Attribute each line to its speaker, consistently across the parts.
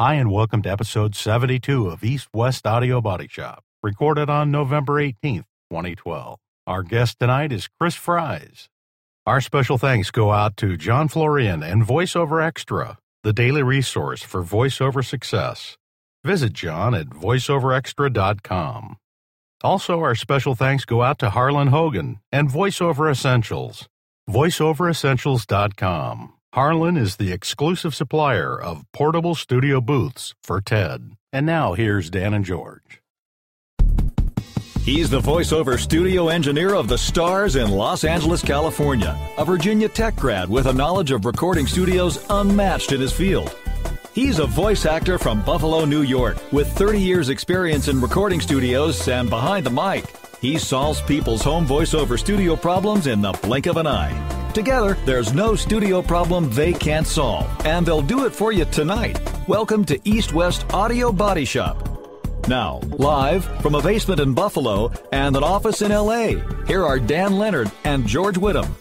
Speaker 1: Hi, and welcome to episode 72 of East West Audio Body Shop, recorded on November 18th, 2012. Our guest tonight is Chris Fries. Our special thanks go out to John Florian and VoiceOver Extra, the daily resource for voiceover success. Visit John at voiceoverextra.com. Also, our special thanks go out to Harlan Hogan and VoiceOver Essentials. VoiceOverEssentials.com. Harlan is the exclusive supplier of portable studio booths for TED. And now, here's Dan and George.
Speaker 2: He's the voiceover studio engineer of the Stars in Los Angeles, California, a Virginia Tech grad with a knowledge of recording studios unmatched in his field. He's a voice actor from Buffalo, New York, with 30 years experience in recording studios and behind the mic. He solves people's home voiceover studio problems in the blink of an eye. Together, there's no studio problem they can't solve, and they'll do it for you tonight. Welcome to East West Audio Body Shop. Now, live from a basement in Buffalo and an office in L.A., here are Dan Leonard and George Whittam.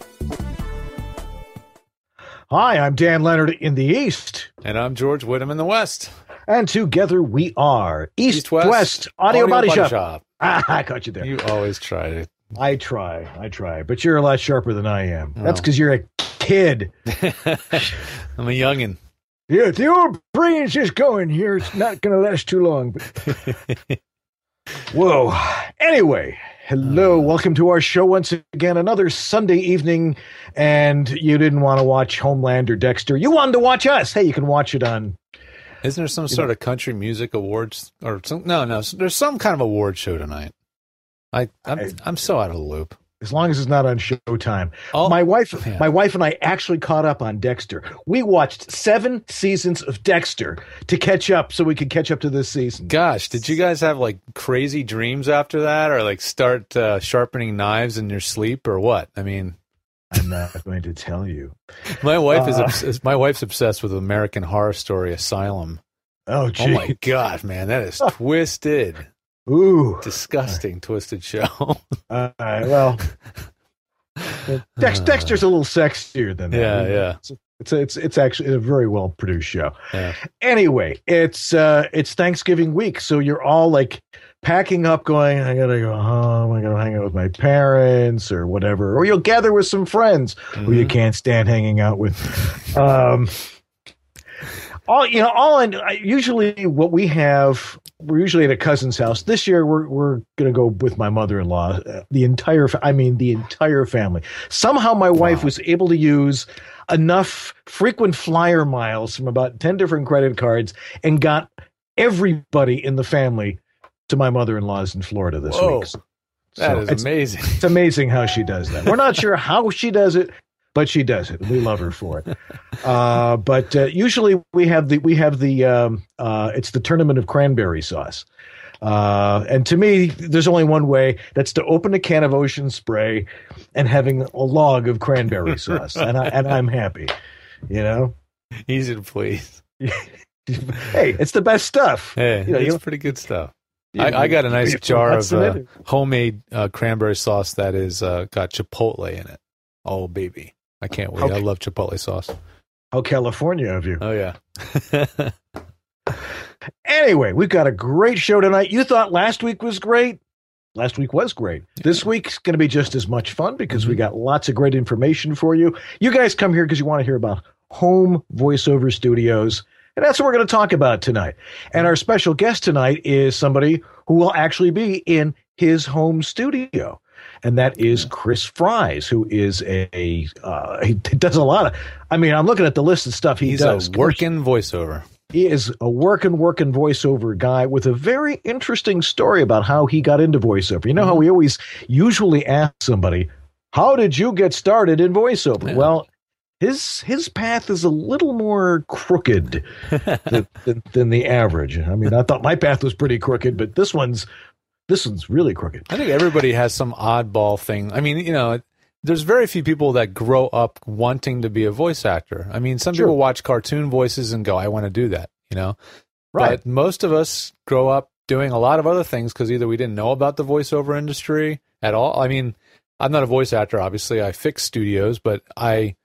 Speaker 3: Hi, I'm Dan Leonard in the East.
Speaker 4: And I'm George Whittam in the West.
Speaker 3: And together we are East West Audio Body Shop. I caught you there.
Speaker 4: You always try to.
Speaker 3: I try. But you're a lot sharper than I am. Oh. That's because you're a kid.
Speaker 4: I'm a youngin'.
Speaker 3: Yeah, the old brain's just going here. It's not going to last too long. But... Whoa. Anyway, hello. Welcome to our show once again. Another Sunday evening. And you didn't want to watch Homeland or Dexter. You wanted to watch us. Hey, you can watch it on...
Speaker 4: Isn't there some sort of country music awards? Or some? No. There's some kind of award show tonight. I'm so out of the loop.
Speaker 3: As long as it's not on Showtime. Oh, my wife and I actually caught up on Dexter. We watched 7 seasons of Dexter to catch up so we could catch up to this season.
Speaker 4: Gosh, did you guys have like crazy dreams after that, or like start sharpening knives in your sleep, or what? I mean,
Speaker 3: I'm not going to tell you.
Speaker 4: My wife's obsessed with American Horror Story Asylum.
Speaker 3: Oh, gee.
Speaker 4: Oh my God, man, that is twisted.
Speaker 3: Ooh,
Speaker 4: disgusting, twisted show.
Speaker 3: Well, Dexter's a little sexier than that.
Speaker 4: Yeah.
Speaker 3: It's actually a very well produced show.
Speaker 4: Yeah.
Speaker 3: Anyway, it's Thanksgiving week, so you're all like packing up, going, I gotta go home. I gotta hang out with my parents or whatever, or you'll gather with some friends who you can't stand hanging out with. Usually what we have, we're usually at a cousin's house. This year we're going to go with my mother-in-law, the entire family. Somehow my wife was able to use enough frequent flyer miles from about 10 different credit cards and got everybody in the family to my mother-in-law's in Florida this week.
Speaker 4: That is amazing.
Speaker 3: It's amazing how she does that. We're not sure how she does it, but she does it. We love her for it. But usually we have the it's the tournament of cranberry sauce. And to me, there's only one way. That's to open a can of Ocean Spray and having a log of cranberry sauce. and I'm happy, you know?
Speaker 4: Easy to please.
Speaker 3: Hey, it's the best stuff.
Speaker 4: Hey, it's pretty good stuff. I got a nice jar of homemade cranberry sauce that is got Chipotle in it. Oh, baby. I can't wait. I love Chipotle sauce.
Speaker 3: How California of you.
Speaker 4: Oh, yeah.
Speaker 3: Anyway, we've got a great show tonight. You thought last week was great? Last week was great. This week's going to be just as much fun because we got lots of great information for you. You guys come here because you want to hear about home voiceover studios, and that's what we're going to talk about tonight. And our special guest tonight is somebody who will actually be in his home studio. And that is Chris Fries, who is he does a lot of, I'm looking at the list of stuff he does.
Speaker 4: He's a working voiceover.
Speaker 3: He is a working voiceover guy with a very interesting story about how he got into voiceover. You know how we always usually ask somebody, how did you get started in voiceover? Yeah. Well, his path is a little more crooked than the average. I thought my path was pretty crooked, but this one's really crooked.
Speaker 4: I think everybody has some oddball thing. There's very few people that grow up wanting to be a voice actor. Some people watch cartoon voices and go, I want to do that, Right. But most of us grow up doing a lot of other things because either we didn't know about the voiceover industry at all. I'm not a voice actor, obviously. I fix studios, but I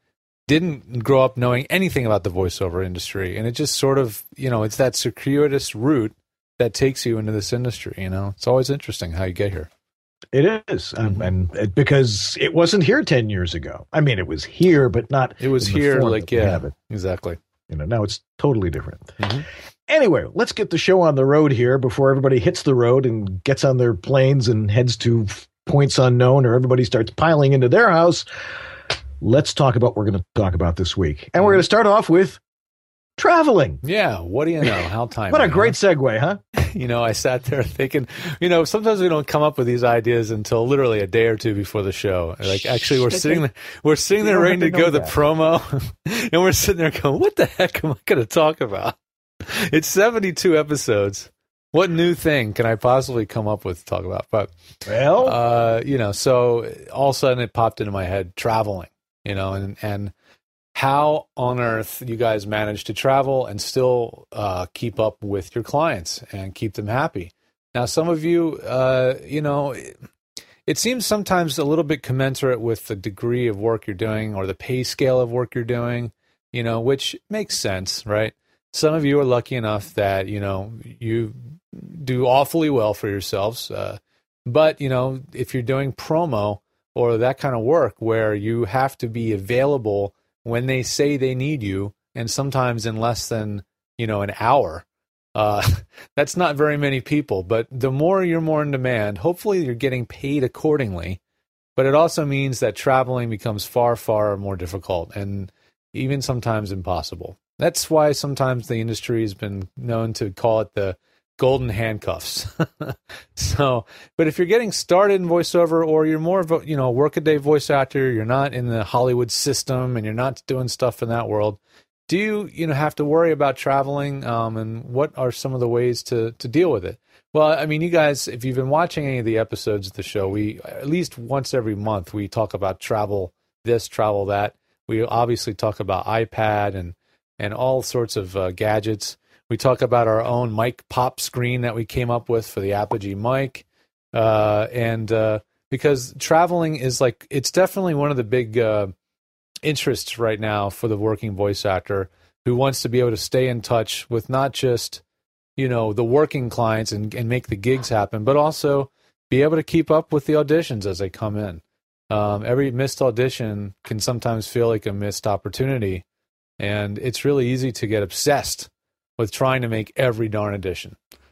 Speaker 4: didn't grow up knowing anything about the voiceover industry. And it just sort of, it's that circuitous route that takes you into this industry. It's always interesting how you get here.
Speaker 3: It is. And because it wasn't here 10 years ago. I mean, it was here, but not.
Speaker 4: It was here, exactly.
Speaker 3: Now it's totally different. Mm-hmm. Anyway, let's get the show on the road here before everybody hits the road and gets on their planes and heads to points unknown, or everybody starts piling into their house. Let's talk about what we're going to talk about this week. And we're going to start off with traveling.
Speaker 4: Yeah. What do you know? How timely.
Speaker 3: What a great segue, huh?
Speaker 4: I sat there thinking, sometimes we don't come up with these ideas until literally a day or two before the show. Like, actually, we're sitting there ready to go the promo, and we're sitting there going, what the heck am I going to talk about? It's 72 episodes. What new thing can I possibly come up with to talk about? But, so all of a sudden it popped into my head, traveling, and how on earth you guys manage to travel and still keep up with your clients and keep them happy. Now, some of you, it seems sometimes a little bit commensurate with the degree of work you're doing or the pay scale of work you're doing, which makes sense, right? Some of you are lucky enough that, you do awfully well for yourselves. But, if you're doing promo or that kind of work where you have to be available when they say they need you, and sometimes in less than, an hour, that's not very many people. But the more you're more in demand, hopefully you're getting paid accordingly. But it also means that traveling becomes far, far more difficult and even sometimes impossible. That's why sometimes the industry has been known to call it the golden handcuffs. But if you're getting started in voiceover, or you're more of a, workaday voice actor, you're not in the Hollywood system and you're not doing stuff in that world, do you, have to worry about traveling? And what are some of the ways to deal with it? Well, I mean, you guys, if you've been watching any of the episodes of the show, we, at least once every month, we talk about travel this, travel that. We obviously talk about iPad and all sorts of gadgets. We talk about our own mic pop screen that we came up with for the Apogee mic. Because traveling is it's definitely one of the big interests right now for the working voice actor who wants to be able to stay in touch with not just, the working clients and make the gigs happen, but also be able to keep up with the auditions as they come in. Every missed audition can sometimes feel like a missed opportunity. And it's really easy to get obsessed with trying to make every darn audition.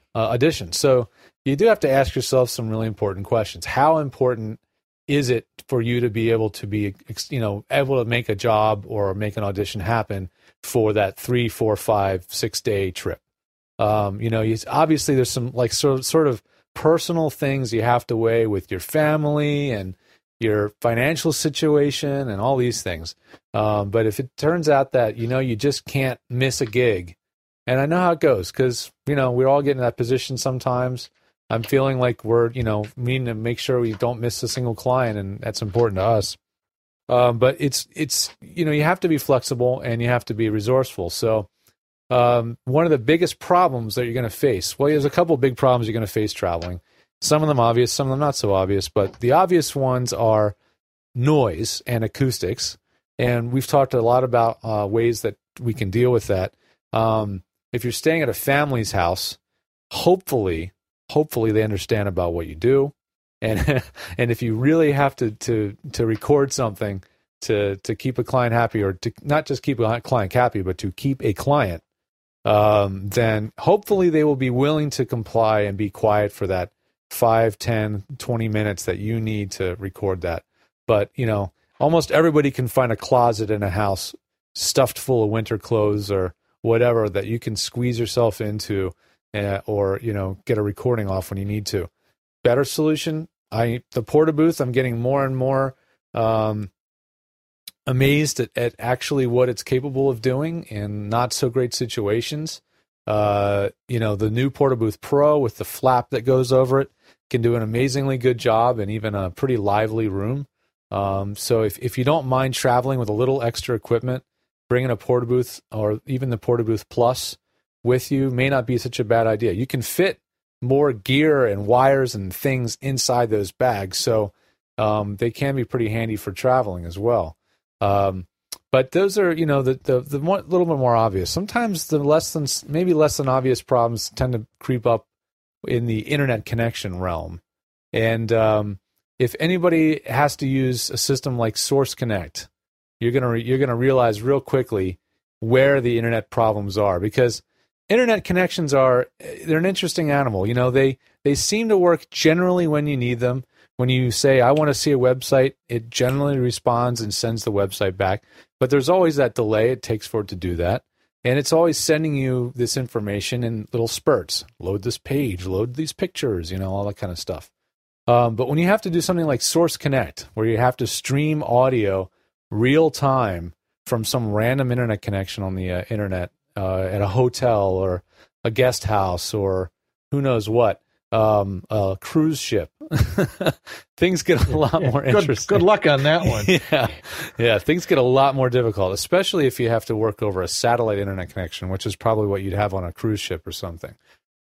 Speaker 4: So you do have to ask yourself some really important questions. How important is it for you to be able to be, able to make a job or make an audition happen for that 3, 4, 5, 6 day trip? Obviously there's some sort of personal things you have to weigh with your family and your financial situation and all these things. But if it turns out that, you just can't miss a gig, and I know how it goes because, we're all getting in that position sometimes. I'm feeling like we're, needing to make sure we don't miss a single client, and that's important to us. But it's you have to be flexible and you have to be resourceful. So one of the biggest problems that you're going to face, well, there's a couple of big problems you're going to face traveling. Some of them obvious, some of them not so obvious, but the obvious ones are noise and acoustics. And we've talked a lot about ways that we can deal with that. If you're staying at a family's house, hopefully they understand about what you do. And and if you really have to record something to keep a client happy, or to not just keep a client happy, but to keep a client, then hopefully they will be willing to comply and be quiet for that 5, 10, 20 minutes that you need to record that. But, almost everybody can find a closet in a house stuffed full of winter clothes or whatever that you can squeeze yourself into, or, get a recording off when you need to. Better solution, the Porta Booth, I'm getting more and more amazed at actually what it's capable of doing in not so great situations. The new Porta Booth Pro with the flap that goes over it can do an amazingly good job in even a pretty lively room. So if you don't mind traveling with a little extra equipment, bringing a Porta Booth or even the Porta Booth Plus with you may not be such a bad idea. You can fit more gear and wires and things inside those bags, so they can be pretty handy for traveling as well. But But those are, the little bit more obvious. Sometimes the less than obvious problems tend to creep up in the internet connection realm. And if anybody has to use a system like Source Connect, you're gonna realize real quickly where the internet problems are, because internet connections they're an interesting animal. They seem to work generally when you need them. When you say, I want to see a website, it generally responds and sends the website back. But there's always that delay it takes for it to do that. And it's always sending you this information in little spurts. Load this page, load these pictures, all that kind of stuff. But when you have to do something like Source Connect, where you have to stream audio real time from some random internet connection on the internet at a hotel or a guest house or who knows what, a cruise ship, things get a lot more interesting.
Speaker 3: Good luck on that one.
Speaker 4: Yeah, things get a lot more difficult, especially if you have to work over a satellite internet connection, which is probably what you'd have on a cruise ship or something.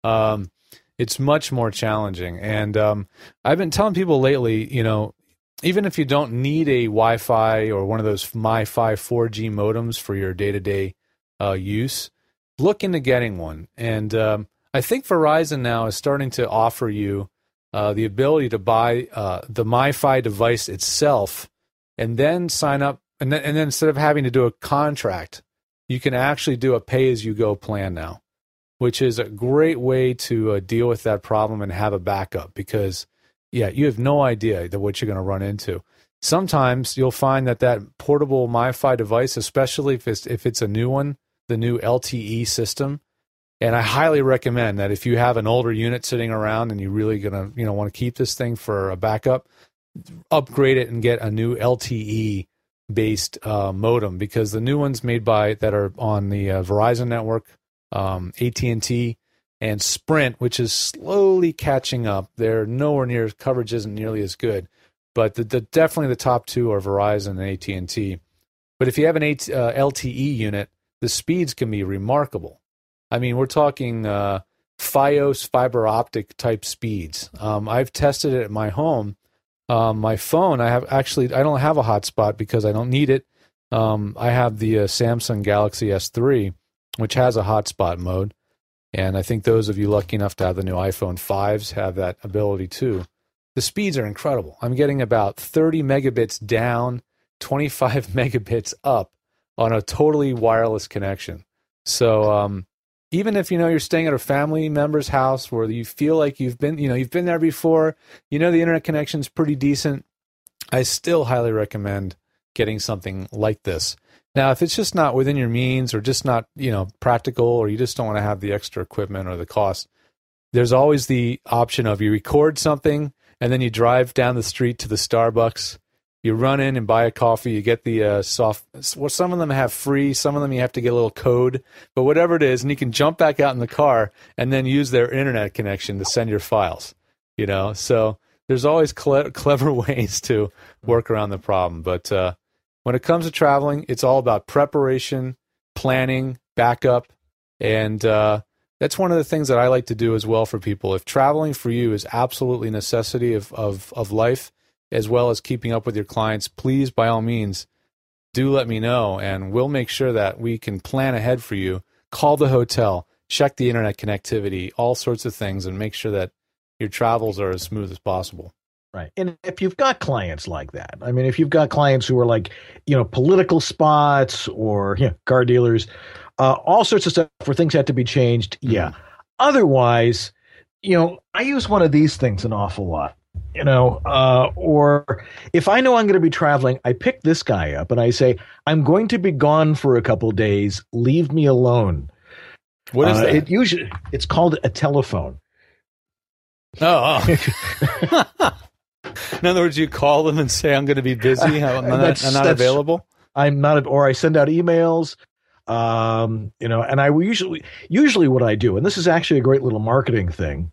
Speaker 4: It's much more challenging. And I've been telling people lately, even if you don't need a Wi-Fi or one of those MiFi 4G modems for your day-to-day use, look into getting one. And I think Verizon now is starting to offer you the ability to buy the MiFi device itself and then sign up. And then instead of having to do a contract, you can actually do a pay-as-you-go plan now, which is a great way to deal with that problem and have a backup because, you have no idea what you're going to run into. Sometimes you'll find that portable MiFi device, especially if it's a new one, the new LTE system, and I highly recommend that if you have an older unit sitting around and you're really going to want to keep this thing for a backup, upgrade it and get a new LTE-based modem, because the new ones that are on the Verizon network, AT&T, and Sprint, which is slowly catching up. They're nowhere near, coverage isn't nearly as good, but definitely the top two are Verizon and AT&T. But if you have an LTE unit, the speeds can be remarkable. I mean, we're talking Fios fiber optic type speeds. I've tested it at my home. My phone, I don't have a hotspot because I don't need it. I have the Samsung Galaxy S3, which has a hotspot mode. And I think those of you lucky enough to have the new iPhone 5s have that ability too. The speeds are incredible. I'm getting about 30 megabits down, 25 megabits up on a totally wireless connection. So even if you're staying at a family member's house where you feel like you've been there before, the internet connection's pretty decent, I still highly recommend getting something like this. Now, if it's just not within your means or just not, practical, or you just don't want to have the extra equipment or the cost, there's always the option of you record something and then you drive down the street to the Starbucks. You run in and buy a coffee. You get the some of them have free. Some of them you have to get a little code. But whatever it is, and you can jump back out in the car and then use their internet connection to send your files. So there's always clever ways to work around the problem. But when it comes to traveling, it's all about preparation, planning, backup, and that's one of the things that I like to do as well for people. If traveling for you is absolutely a necessity of life, as well as keeping up with your clients, please, by all means, do let me know, and we'll make sure that we can plan ahead for you. Call the hotel, check the internet connectivity, all sorts of things, and make sure that your travels are as smooth as possible.
Speaker 3: Right. And if you've got clients like that, I mean, if you've got clients who are like, political spots or car dealers, all sorts of stuff where things have to be changed. Yeah. Mm-hmm. Otherwise, I use one of these things an awful lot. Or if I know I'm going to be traveling, I pick this guy up and I say, I'm going to be gone for a couple days. Leave me alone.
Speaker 4: What is that?
Speaker 3: It's called a telephone.
Speaker 4: Oh. In other words, you call them and say, I'm going to be busy. I'm not available.
Speaker 3: I'm not, or I send out emails, and I usually what I do, and this is actually a great little marketing thing,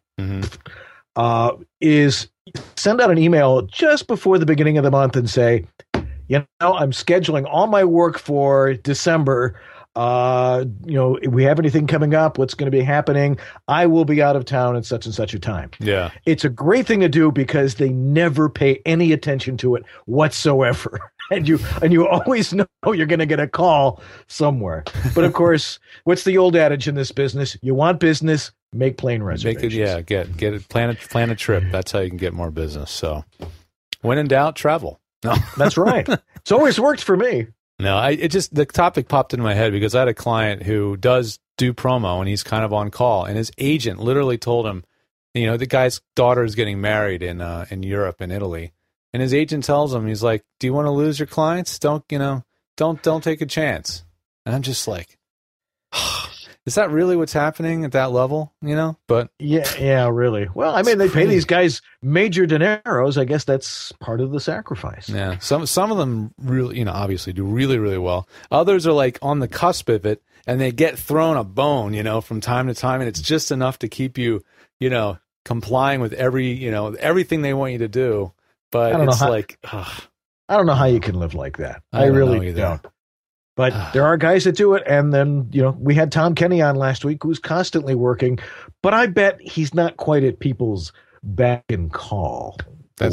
Speaker 3: is send out an email just before the beginning of the month and say, I'm scheduling all my work for December. If we have anything coming up, what's going to be happening? I will be out of town at such and such a time.
Speaker 4: Yeah.
Speaker 3: It's a great thing to do because they never pay any attention to it whatsoever. and you always know you're going to get a call somewhere. But of course, what's the old adage in this business? You want business, make plane reservations.
Speaker 4: Get it. Plan a trip. That's how you can get more business. So, when in doubt, travel. No,
Speaker 3: that's right. It's always worked for me.
Speaker 4: No, the topic popped into my head because I had a client who does do promo, and he's kind of on call, and his agent literally told him, the guy's daughter is getting married in Europe, in Italy. And his agent tells him, he's like, "Do you want to lose your clients? Don't take a chance." And I'm just like, is that really what's happening at that level? But
Speaker 3: yeah, really. Well, I mean, they pay these guys major dineros. I guess that's part of the sacrifice.
Speaker 4: Yeah. Some of them really, obviously do really, really well. Others are like on the cusp of it, and they get thrown a bone, from time to time, and it's just enough to keep you, complying with everything they want you to do. But it's like,
Speaker 3: I don't know how you can live like that. I really don't. But there are guys that do it. And then, we had Tom Kenny on last week who's constantly working. But I bet he's not quite at people's beck and call.
Speaker 4: That's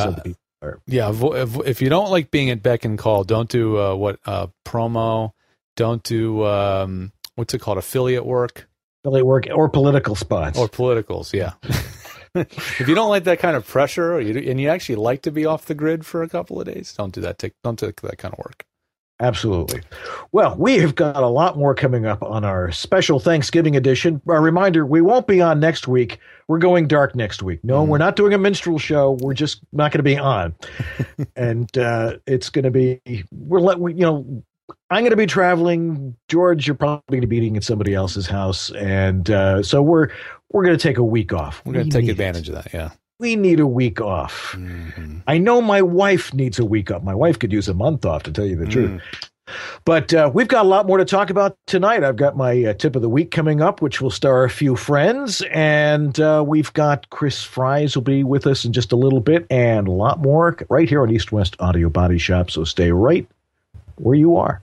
Speaker 4: if you don't like being at beck and call, don't do promo. Don't do, what's it called, affiliate work?
Speaker 3: Affiliate work or political spots.
Speaker 4: Or politicals, yeah. If you don't like that kind of pressure, and you actually like to be off the grid for a couple of days, don't do that. Don't take that kind of work.
Speaker 3: Absolutely. Well, we have got a lot more coming up on our special Thanksgiving edition. A reminder, we won't be on next week. We're going dark next week. No, we're not doing a minstrel show. We're just not going to be on. And it's going to be, I'm going to be traveling. George, you're probably going to be eating at somebody else's house. And so we're going to take a week off.
Speaker 4: We're going to take advantage of that, yeah.
Speaker 3: We need a week off. Mm-hmm. I know my wife needs a week off. My wife could use a month off, to tell you the truth. But we've got a lot more to talk about tonight. I've got my tip of the week coming up, which will star a few friends. And we've got Chris Fries will be with us in just a little bit, and a lot more right here on East West Audio Body Shop. So stay right where you are.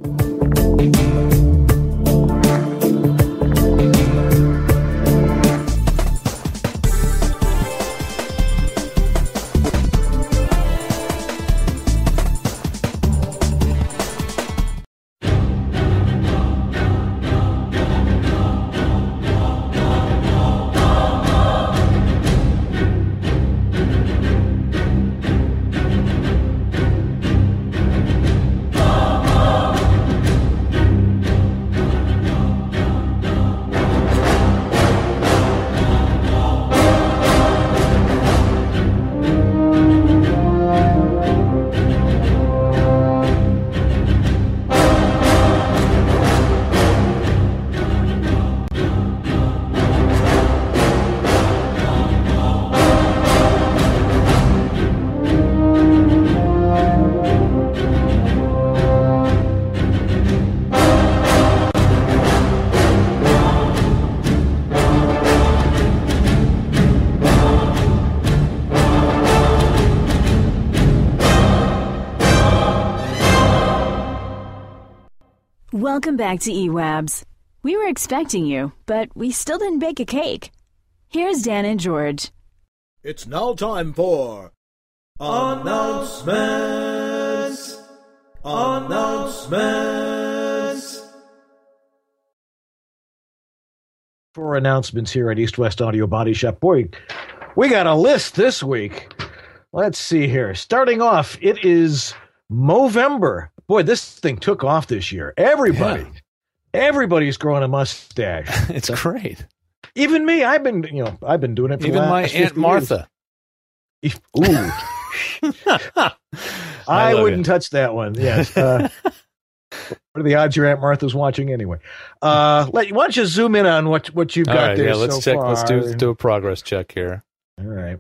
Speaker 5: Welcome back to eWabs. We were expecting you, but we still didn't bake a cake. Here's Dan and George.
Speaker 6: It's now time for announcements.
Speaker 3: For announcements here at East West Audio Body Shop. Boy, we got a list this week. Let's see here. Starting off, it is Movember. Boy, this thing took off this year. Everybody's growing a mustache.
Speaker 4: It's great.
Speaker 3: Even me. I've been doing it for
Speaker 4: even my Aunt Martha.
Speaker 3: Ooh. I wouldn't touch that one. Yes. What are the odds your Aunt Martha's watching anyway? Why don't you zoom in on what you've got there?
Speaker 4: Yeah, let's check.
Speaker 3: Far.
Speaker 4: Let's do a progress check here.
Speaker 3: All right.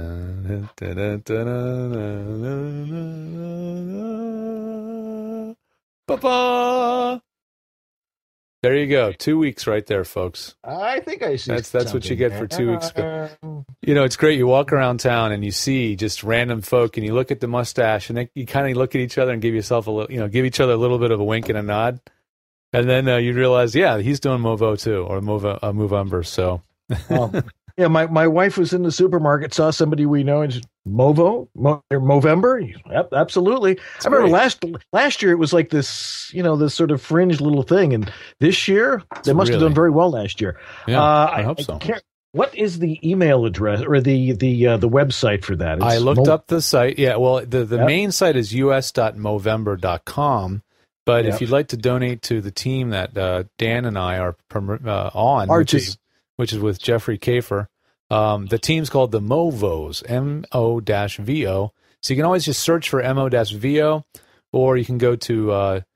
Speaker 4: Ba-ba! There you go. 2 weeks right there, folks.
Speaker 3: I think I see.
Speaker 4: That's what you get for 2 weeks. It's great. You walk around town and you see just random folk, and you look at the mustache, and then you kind of look at each other and give yourself a little, give each other a little bit of a wink and a nod, and then you realize, yeah, he's doing Movo too, or Movember. So,
Speaker 3: yeah, my wife was in the supermarket, saw somebody we know, and Movember. Yep, absolutely. I remember last year it was like this, this sort of fringe little thing, and this year they must have done very well last year.
Speaker 4: Yeah, I hope so.
Speaker 3: What is the email address or the website for that?
Speaker 4: I looked up the site. Yeah, well, the main site is us.movember.com. But if you'd like to donate to the team that Dan and I are on, which is with Jeffrey Kafer, the team's called the MoVos, MO-VO. So you can always just search for MO-VO, or you can go to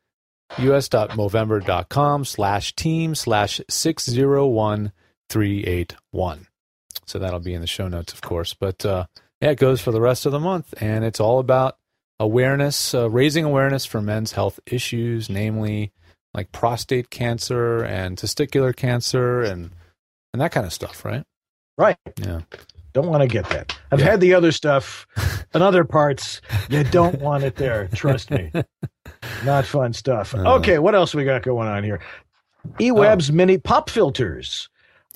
Speaker 4: us.movember.com/team/601381. So that'll be in the show notes, of course. But it goes for the rest of the month, and it's all about awareness, raising awareness for men's health issues, namely like prostate cancer and testicular cancer and that kind of stuff, right?
Speaker 3: Right.
Speaker 4: Yeah.
Speaker 3: Don't want to get that. I've had the other stuff and other parts. You don't want it there. Trust me. Not fun stuff. Okay, what else we got going on here? eWeb's mini pop filters.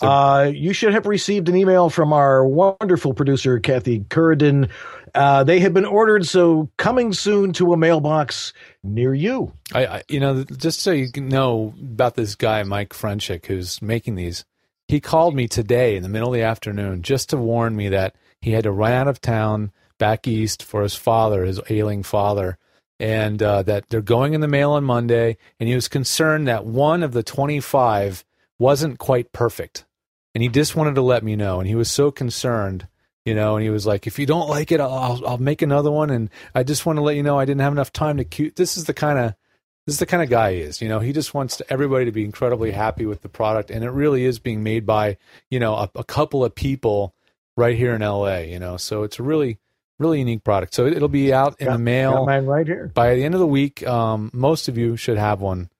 Speaker 3: You should have received an email from our wonderful producer, Kathy Curridon. They have been ordered, so coming soon to a mailbox near you.
Speaker 4: I just so you know about this guy, Mike Frenchick, who's making these. He called me today in the middle of the afternoon just to warn me that he had to run out of town back east for his father, his ailing father, and that they're going in the mail on Monday. And he was concerned that one of the 25 wasn't quite perfect. And he just wanted to let me know. And he was so concerned, and he was like, if you don't like it, I'll make another one. And I just want to let you know I didn't have enough time to queue. This is the kind of guy he is. He just wants everybody to be incredibly happy with the product. And it really is being made by, a couple of people right here in LA, so it's a really, really unique product. So it'll be out in the mail.
Speaker 3: Got mine right here.
Speaker 4: By the end of the week. Most of you should have one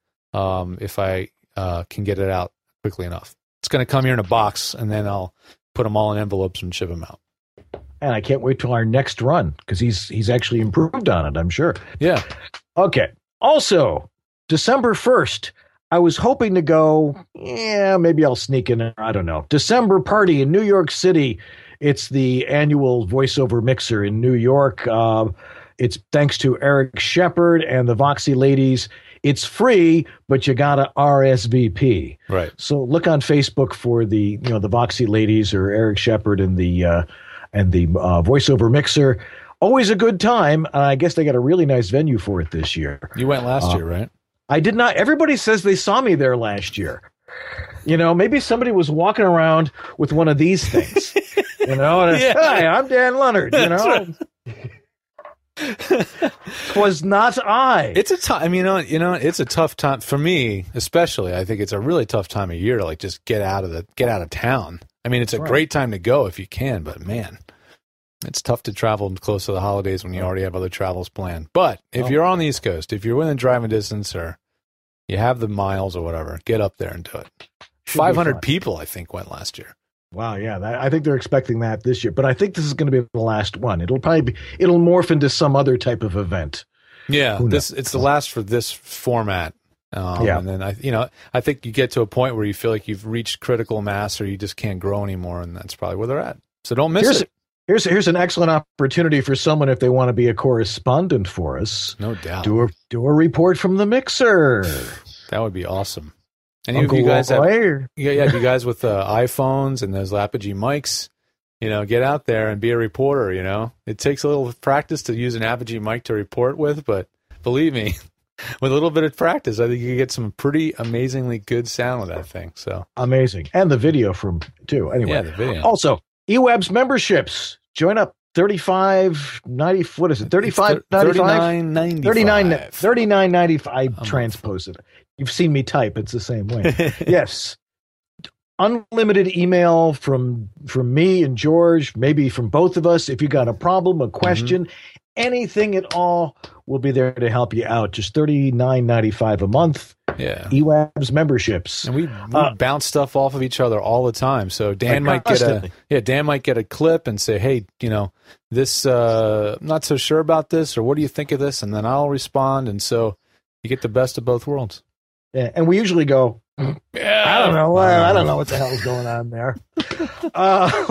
Speaker 4: if I can get it out quickly enough. It's going to come here in a box, and then I'll put them all in envelopes and ship them out.
Speaker 3: And I can't wait till our next run, because he's actually improved on it, I'm sure.
Speaker 4: Yeah.
Speaker 3: Okay. Also, December 1st, I was hoping to go, maybe I'll sneak in, I don't know. December party in New York City. It's the annual voiceover mixer in New York. It's thanks to Eric Shepard and the Voxy ladies. It's free, but you gotta RSVP.
Speaker 4: Right.
Speaker 3: So look on Facebook for the the Voxy ladies or Eric Shepard and the voiceover mixer. Always a good time. I guess they got a really nice venue for it this year.
Speaker 4: You went last year, right?
Speaker 3: I did not. Everybody says they saw me there last year. Maybe somebody was walking around with one of these things. Hi, I'm Dan Leonard. Was not I.
Speaker 4: It's a time. It's a tough time for me, especially. I think it's a really tough time of year to just get out of town. It's a great time to go if you can, but man, it's tough to travel close to the holidays when you already have other travels planned. But if you're on the East Coast, if you're within driving distance or you have the miles or whatever, get up there and do it. 500 people, I think, went last year.
Speaker 3: Wow, yeah, I think they're expecting that this year, but I think this is going to be the last one. It'll morph into some other type of event.
Speaker 4: Yeah, it's the last for this format. And then I think you get to a point where you feel like you've reached critical mass, or you just can't grow anymore, and that's probably where they're at. So don't miss it.
Speaker 3: Here's an excellent opportunity for someone if they want to be a correspondent for us.
Speaker 4: No doubt.
Speaker 3: Do a report from the mixer.
Speaker 4: That would be awesome. Any of you guys you guys with iPhones and those Apogee mics, get out there and be a reporter. It takes a little practice to use an Apogee mic to report with, but believe me, with a little bit of practice, I think you get some pretty amazingly good sound with that thing. So amazing,
Speaker 3: and the video too. Anyway,
Speaker 4: yeah, the video.
Speaker 3: Also, eWeb's memberships. Join up. $35.90. What is it? $35.95. $39.95. I transpose it. You've seen me type. It's the same way. Yes. Unlimited email from me and George, maybe from both of us. If you got a problem, a question, anything at all, we'll be there to help you out. Just $39.95 a month.
Speaker 4: Yeah.
Speaker 3: eWeb's memberships.
Speaker 4: And we bounce stuff off of each other all the time. So Dan might get a clip and say, hey, this, I'm not so sure about this, or what do you think of this? And then I'll respond. And so you get the best of both worlds.
Speaker 3: Yeah. And we usually go, I don't know what the hell's going on there. Let's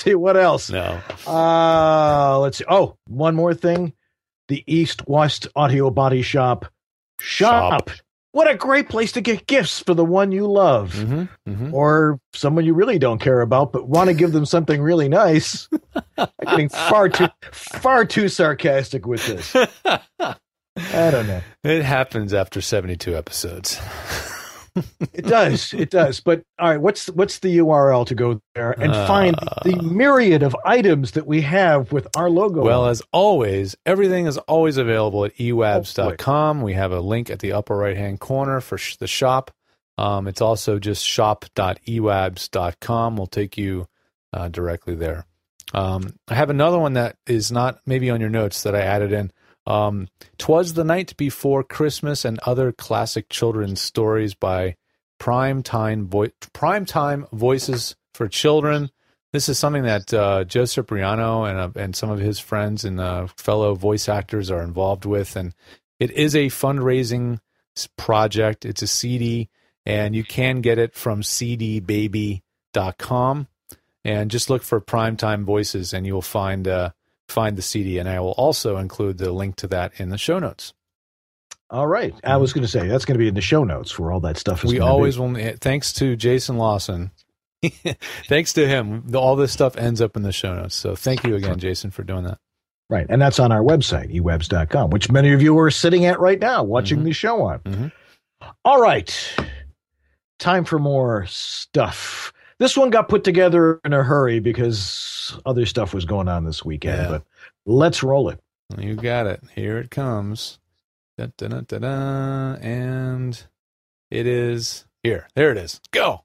Speaker 3: see what else.
Speaker 4: No.
Speaker 3: Let's see. Oh, one more thing. The East West Audio Body Shop. Shop. What a great place to get gifts for the one you love. Or someone you really don't care about, but want to give them something really nice. I'm getting far too sarcastic with this. I don't know.
Speaker 4: It happens after 72 episodes.
Speaker 3: It does. But all right, what's the URL to go there and find the myriad of items that we have with our logo?
Speaker 4: Well, as always, everything is always available at ewabs.com. We have a link at the upper right-hand corner for the shop. It's also just shop.ewabs.com. Will take you directly there. I have another one that is not maybe on your notes that I added in. 'Twas the Night Before Christmas and Other Classic Children's Stories by Primetime Voices for Children. This is something that Joe Cipriano and some of his friends and fellow voice actors are involved with, and it is a fundraising project. It's a CD, and you can get it from cdbaby.com, and just look for Primetime Voices, and you'll find the CD, and I will also include the link to that in the show notes.
Speaker 3: All right. I was going to say, that's going to be in the show notes where all that stuff is.
Speaker 4: We always will. Thanks to Jason Lawson. Thanks to him, all this stuff ends up in the show notes. So thank you again, Jason, for doing that.
Speaker 3: Right. And that's on our website, ewebs.com, which many of you are sitting at right now, watching the show on. All right. Time for more stuff. This one got put together in a hurry because other stuff was going on this weekend, but let's roll it.
Speaker 4: You got it. Here it comes. Da-da-da-da-da. And it is here. There it is. Go.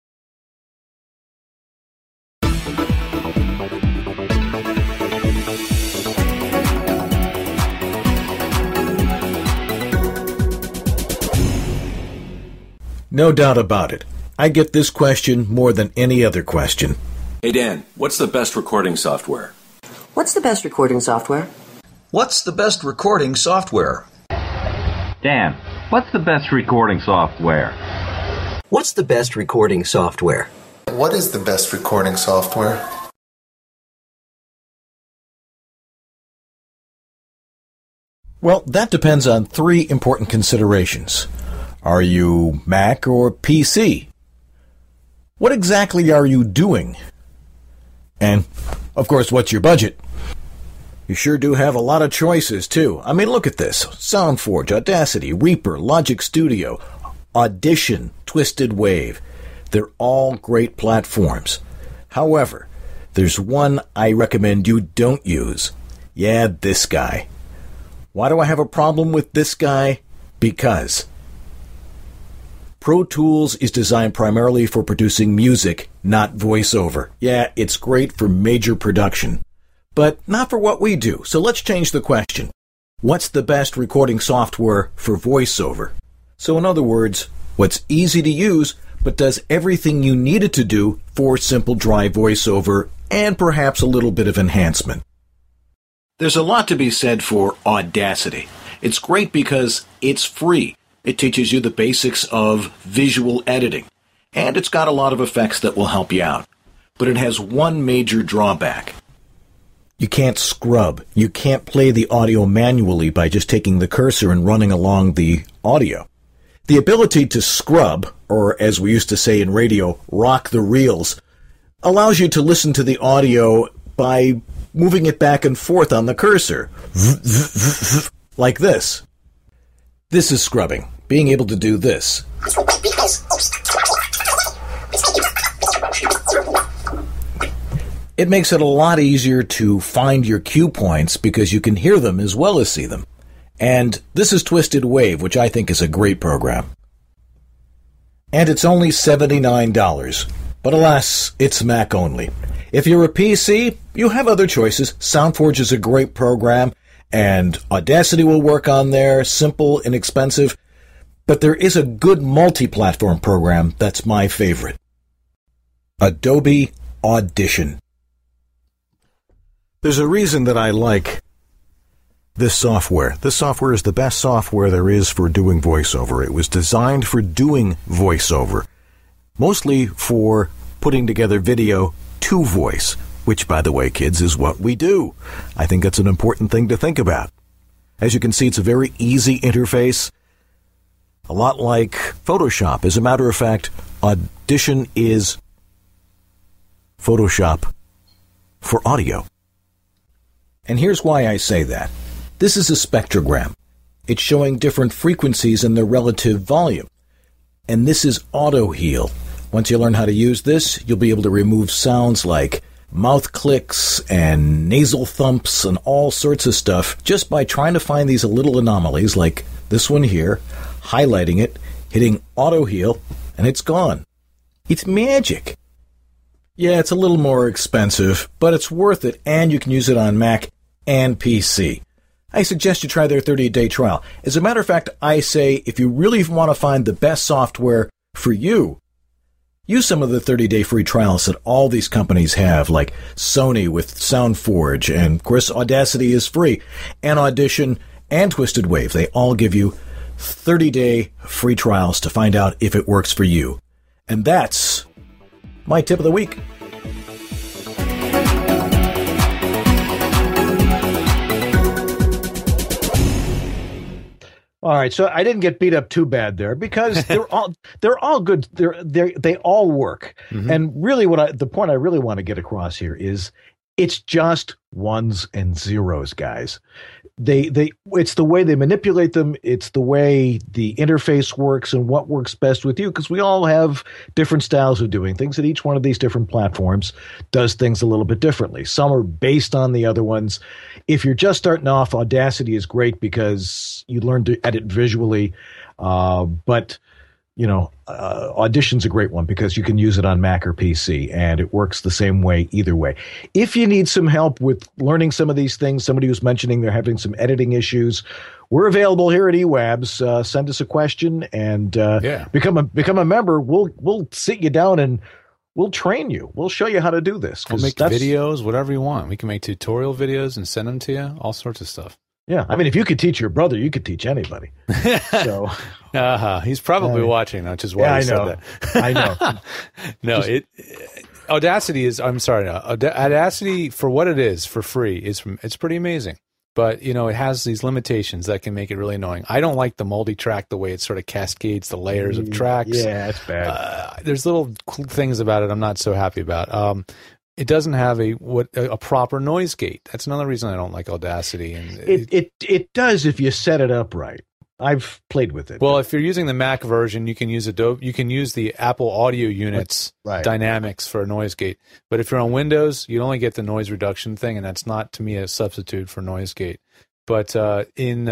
Speaker 7: No doubt about it. I get this question more than any other question.
Speaker 8: Hey, Dan, what's the best recording software?
Speaker 9: What's the best recording software?
Speaker 10: What's the best recording software?
Speaker 11: Dan, what's the best recording software?
Speaker 9: What's the best recording software?
Speaker 12: What is the best recording software?
Speaker 7: Well, that depends on three important considerations. Are you Mac or PC? What exactly are you doing? And, of course, what's your budget? You sure do have a lot of choices, too. I mean, look at this. SoundForge, Audacity, Reaper, Logic Studio, Audition, Twisted Wave. They're all great platforms. However, there's one I recommend you don't use. Yeah, this guy. Why do I have a problem with this guy? Because Pro Tools is designed primarily for producing music, not voiceover. Yeah, it's great for major production, but not for what we do. So let's change the question. What's the best recording software for voiceover? So in other words, what's easy to use, but does everything you need it to do for simple dry voiceover and perhaps a little bit of enhancement? There's a lot to be said for Audacity. It's great because it's free. It teaches you the basics of visual editing, and it's got a lot of effects that will help you out. But it has one major drawback. You can't scrub. You can't play the audio manually by just taking the cursor and running along the audio. The avoilability to scrub, or as we used to say in radio, rock the reels, allows you to listen to the audio by moving it back and forth on the cursor. Like this. This is scrubbing. Being able to do this. It makes it a lot easier to find your cue points because you can hear them as well as see them. And this is Twisted Wave, which I think is a great program. And it's only $79. But alas, it's Mac only. If you're a PC, you have other choices. SoundForge is a great program, and Audacity will work on there, simple, inexpensive. But there is a good multi-platform program that's my favorite. Adobe Audition. There's a reason that I like this software. This software is the best software there is for doing voiceover. It was designed for doing voiceover, mostly for putting together video to voice. which, by the way, kids, is what we do. I think that's an important thing to think about. As you can see, it's a very easy interface, a lot like Photoshop. As a matter of fact, Audition is Photoshop for audio. And here's why I say that. This is a spectrogram. It's showing different frequencies and their relative volume. And this is auto heal. Once you learn how to use this, you'll be able to remove sounds like mouth clicks and nasal thumps and all sorts of stuff just by trying to find these little anomalies like this one here, highlighting it, hitting auto heal, and it's gone. It's magic. Yeah, it's a little more expensive, but it's worth it, and you can use it on Mac and PC. I suggest you try their 30-day trial. As a matter of fact, I say if you really want to find the best software for you, use some of the 30-day free trials that all these companies have, like Sony with SoundForge, and of course Audacity is free, and Audition and Twisted Wave. They all give you 30-day free trials to find out if it works for you. And that's my tip of the week.
Speaker 3: All right, so I didn't get beat up too bad there because they're all good. They all work. Mm-hmm. And really, the point I really want to get across here is it's just ones and zeros, guys. It's the way they manipulate them. It's the way the interface works and what works best with you, because we all have different styles of doing things, and each one of these different platforms does things a little bit differently. Some are based on the other ones. If you're just starting off, Audacity is great because you learn to edit visually, but Audition's a great one because you can use it on Mac or PC, and it works the same way either way. If you need some help with learning some of these things, somebody was mentioning they're having some editing issues, we're available here at eWabs. Send us a question and become a member. We'll sit you down and we'll train you. We'll show you how to do this.
Speaker 4: We'll make videos, whatever you want. We can make tutorial videos and send them to you, all sorts of stuff.
Speaker 3: Yeah, I mean, if you could teach your brother, you could teach anybody. So,
Speaker 4: he's probably watching, which is why I said that.
Speaker 3: I know.
Speaker 4: No, Audacity is. I'm sorry. Audacity, for what it is, for free, it's pretty amazing. But it has these limitations that can make it really annoying. I don't like the multi-track, the way it sort of cascades the layers of tracks.
Speaker 3: Yeah, it's bad.
Speaker 4: There's little things about it I'm not so happy about. It doesn't have a proper noise gate. That's another reason I don't like Audacity. And
Speaker 3: it does if you set it up right. I've played with it.
Speaker 4: Well, if you're using the Mac version, you can use You can use the Apple Audio Units dynamics for a noise gate. But if you're on Windows, you only get the noise reduction thing, and that's not, to me, a substitute for noise gate. But in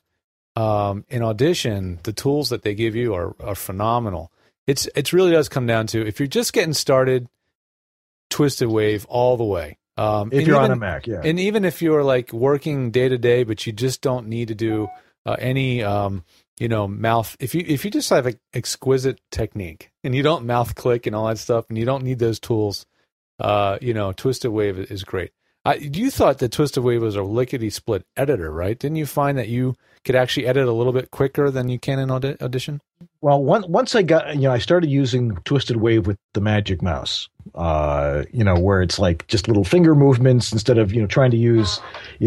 Speaker 4: Audition, the tools that they give you are phenomenal. It really does come down to, if you're just getting started, Twisted Wave all the way.
Speaker 3: If you're on a Mac, yeah.
Speaker 4: And even if you're like working day to day, but you just don't need to do any mouth. If you just have an exquisite technique and you don't mouth click and all that stuff, and you don't need those tools, Twisted Wave is great. You thought that Twisted Wave was a lickety-split editor, right? Didn't you find that you could actually edit a little bit quicker than you can in Audition?
Speaker 3: Well, once I started using Twisted Wave with the Magic Mouse, where it's like just little finger movements instead of, trying to use,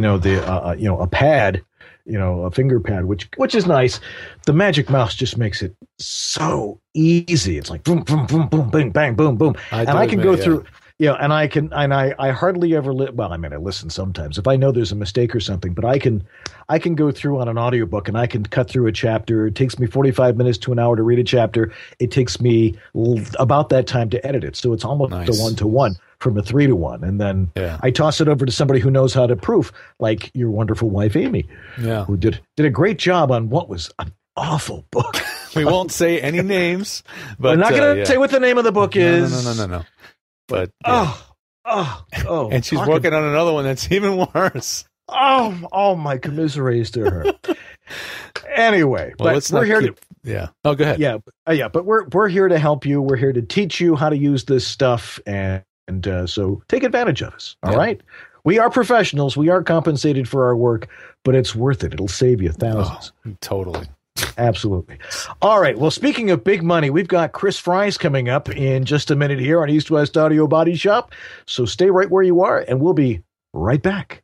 Speaker 3: a pad, a finger pad, which is nice. The Magic Mouse just makes it so easy. It's like boom, boom, boom, boom, bang, bang, boom, boom. I can go through. Yeah, and I hardly ever I listen sometimes if I know there's a mistake or something, but I can go through on an audiobook and I can cut through a chapter. It takes me 45 minutes to an hour to read a chapter. It takes me about that time to edit it. So it's almost a 1-to-1 from a 3-to-1. And then I toss it over to somebody who knows how to proof, like your wonderful wife, Amy, who did a great job on what was an awful book.
Speaker 4: We won't say any names, but
Speaker 3: I'm not going to say what the name of the book is.
Speaker 4: No. But
Speaker 3: and
Speaker 4: she's working on another one that's even worse.
Speaker 3: Oh, my commiserates to her. Anyway,
Speaker 4: well,
Speaker 3: but we're here to.
Speaker 4: Oh, go ahead.
Speaker 3: Yeah. But we're here to help you. We're here to teach you how to use this stuff, and so take advantage of us. All right. We are professionals. We are compensated for our work, but it's worth it. It'll save you thousands.
Speaker 4: Totally.
Speaker 3: Absolutely. All right. Well, speaking of big money, we've got Chris Fries coming up in just a minute here on East West Audio Body Shop. So stay right where you are, and we'll be right back.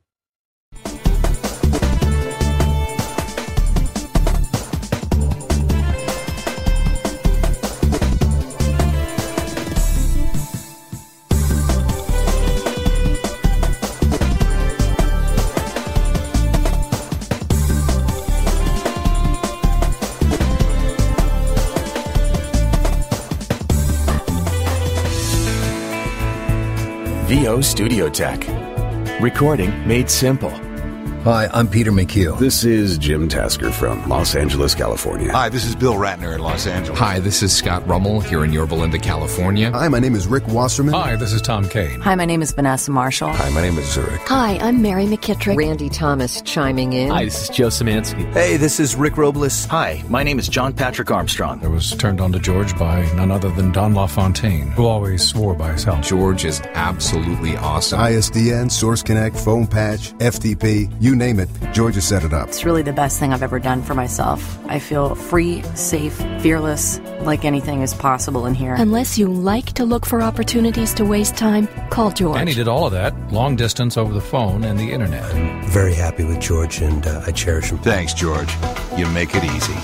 Speaker 13: VO Studio Tech. Recording made simple.
Speaker 14: Hi, I'm Peter McHugh.
Speaker 15: This is Jim Tasker from Los Angeles, California.
Speaker 16: Hi, this is Bill Ratner in Los Angeles.
Speaker 17: Hi, this is Scott Rummel here in Yorba Linda, California.
Speaker 18: Hi, my name is Rick Wasserman.
Speaker 19: Hi, this is Tom Kane.
Speaker 20: Hi, my name is Vanessa Marshall.
Speaker 21: Hi, my name is Zurich.
Speaker 22: Hi, I'm Mary McKittrick.
Speaker 23: Randy Thomas chiming in.
Speaker 24: Hi, this is Joe Szymanski.
Speaker 25: Hey, this is Rick Robles.
Speaker 26: Hi, my name is John Patrick Armstrong.
Speaker 19: I was turned on to George by none other than Don LaFontaine, who always swore by his health.
Speaker 17: George is absolutely awesome.
Speaker 18: ISDN, Source Connect, Phone Patch, FTP, you name it, George has set it up.
Speaker 20: It's really the best thing I've ever done for myself. I feel free, safe, fearless, like anything is possible in here.
Speaker 22: Unless you like to look for opportunities to waste time, call George.
Speaker 19: And he did all of that, long distance over the phone and the internet.
Speaker 27: I'm very happy with George, and I cherish him.
Speaker 16: Thanks, George. You make it easy.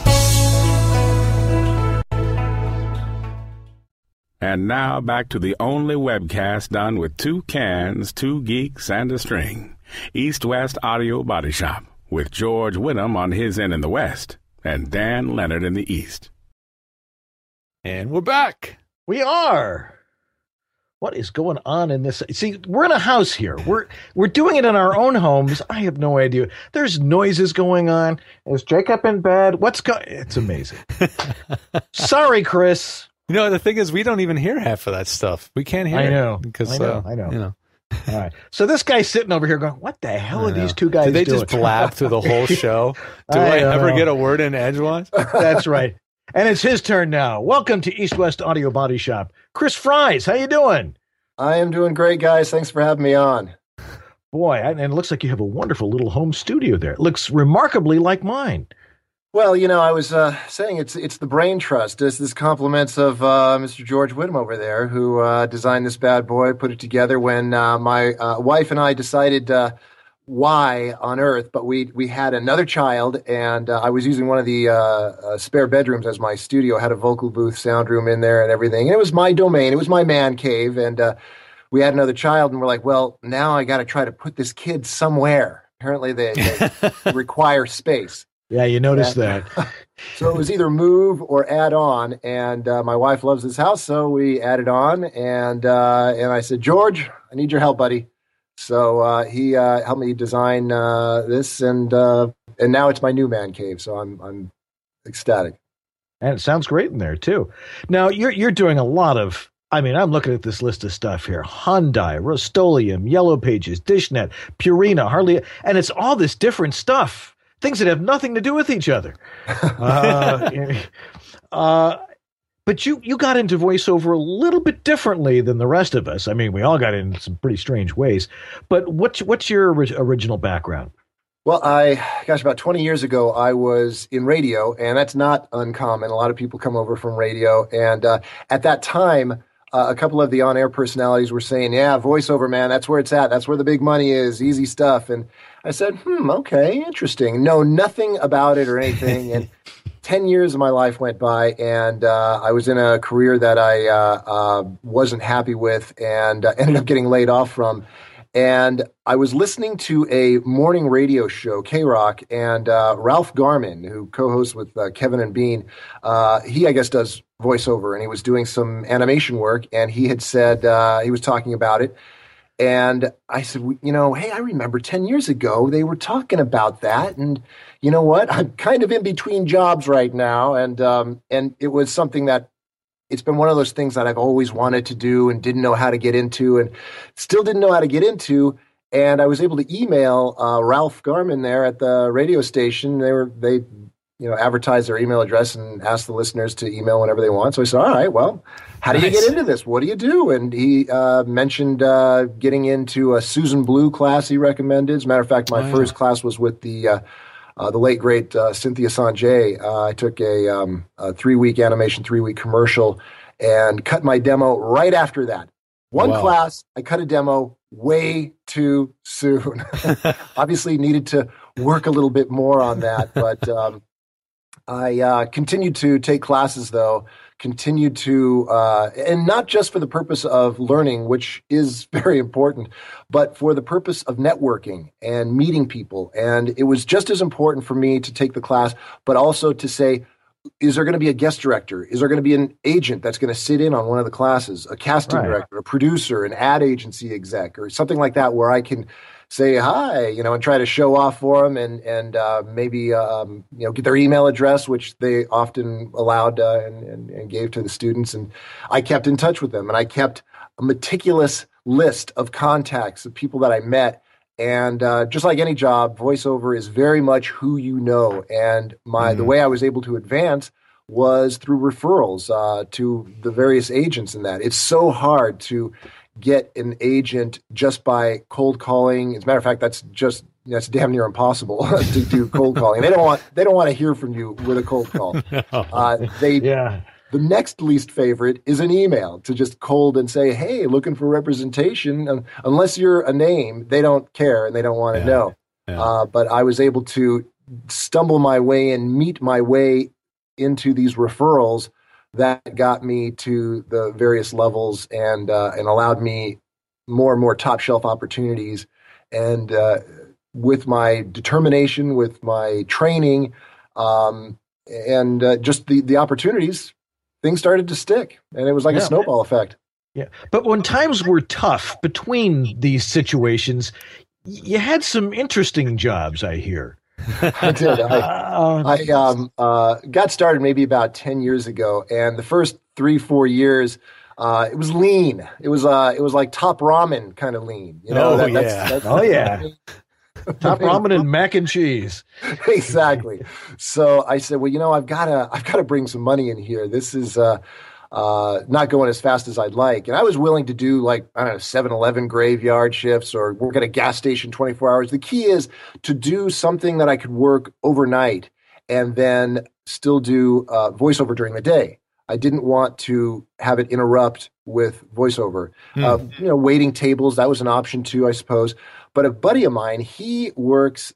Speaker 1: And now back to the only webcast done with 2 cans, 2 geeks, and a string. East West Audio Body Shop, with George Whittam on his end in the West and Dan Leonard in the East.
Speaker 4: And we're back.
Speaker 3: We are. What is going on in this? See, we're in a house here. We're doing it in our own homes. I have no idea. There's noises going on. Is Jacob in bed? It's amazing. Sorry, Chris.
Speaker 4: You know, the thing is, we don't even hear half of that stuff. We can't hear it.
Speaker 3: I know.
Speaker 4: You know.
Speaker 3: All right. So this guy's sitting over here going, what the hell are these two guys doing?
Speaker 4: Did they just blab through the whole show? Do I ever get a word in edgewise?
Speaker 3: That's right. And it's his turn now. Welcome to East West Audio Body Shop. Chris Fries, how you doing?
Speaker 28: I am doing great, guys. Thanks for having me on.
Speaker 3: Boy, and it looks like you have a wonderful little home studio there. It looks remarkably like mine.
Speaker 28: Well, you know, I was saying it's the Brain Trust. This compliments of Mr. George Whittam over there, who designed this bad boy, put it together when my wife and I decided why on earth, but we had another child, and I was using one of the spare bedrooms as my studio. Had a vocal booth, sound room in there and everything. And it was my domain. It was my man cave, and we had another child, and we're like, well, now I got to try to put this kid somewhere. Apparently they require space.
Speaker 3: Yeah, you noticed that.
Speaker 28: So it was either move or add on, and my wife loves this house, so we added on, and I said, George, I need your help, buddy. So he helped me design this, and now it's my new man cave, so I'm ecstatic.
Speaker 3: And it sounds great in there too. Now you're doing a lot of. I mean, I'm looking at this list of stuff here: Hyundai, Rust-Oleum, Yellow Pages, DishNet, Purina, Harley, and it's all this different stuff. Things that have nothing to do with each other. But you got into voiceover a little bit differently than the rest of us. I mean, we all got in some pretty strange ways. But what's your original background?
Speaker 28: Well, about 20 years ago, I was in radio, and that's not uncommon. A lot of people come over from radio. And at that time, a couple of the on-air personalities were saying, yeah, voiceover, man, that's where it's at. That's where the big money is, easy stuff. And I said, okay, interesting. Know nothing about it or anything. And 10 years of my life went by, and I was in a career that I wasn't happy with and ended up getting laid off from. And I was listening to a morning radio show, K-Rock, and Ralph Garman, who co-hosts with Kevin and Bean, he, I guess, does voiceover, and he was doing some animation work, and he had said, he was talking about it, and I said, hey, I remember 10 years ago they were talking about that, and you know what? I'm kind of in between jobs right now, and it was something that it's been one of those things that I've always wanted to do and didn't know how to get into and still didn't know how to get into. And I was able to email Ralph Garman there at the radio station. They advertised their email address and asked the listeners to email whenever they want. So I said, all right, well, how do you get into this? What do you do? And he mentioned getting into a Susan Blue class he recommended. As a matter of fact, my first class was with the the late, great Cynthia Sanjay. I took a 3-week animation, 3-week commercial, and cut my demo right after that. One class, I cut a demo way too soon. Obviously needed to work a little bit more on that, but I continued to take classes, though, continued to, and not just for the purpose of learning, which is very important, but for the purpose of networking and meeting people. And it was just as important for me to take the class, but also to say, is there going to be a guest director? Is there going to be an agent that's going to sit in on one of the classes, a casting director, a producer, an ad agency exec, or something like that, where I can say hi, and try to show off for them, and maybe get their email address, which they often allowed and gave to the students. And I kept in touch with them, and I kept a meticulous list of contacts of people that I met. And just like any job, voiceover is very much who you know. And the way I was able to advance was through referrals to the various agents in that. It's so hard to get an agent just by cold calling. As a matter of fact, that's damn near impossible to do cold calling. They don't want to hear from you with a cold call. The next least favorite is an email, to just cold and say, hey, looking for representation. Unless you're a name, they don't care and they don't want to know. But I was able to stumble my way and meet my way into these referrals that got me to the various levels and allowed me more and more top shelf opportunities. And with my determination, with my training, and just the opportunities, things started to stick, and it was like a snowball effect.
Speaker 3: Yeah. But when times were tough between these situations, you had some interesting jobs, I hear.
Speaker 28: I did. I got started maybe about 10 years ago, and the first 3-4 years, it was lean. It was like Top Ramen kind of lean. That's
Speaker 3: Top Ramen and mac and cheese.
Speaker 28: Exactly. So I said, well, I've got to bring some money in here. This is not going as fast as I'd like. And I was willing to do 7-Eleven graveyard shifts or work at a gas station 24 hours. The key is to do something that I could work overnight and then still do voiceover during the day. I didn't want to have it interrupt with voiceover. Waiting tables, that was an option too, I suppose. But a buddy of mine, he works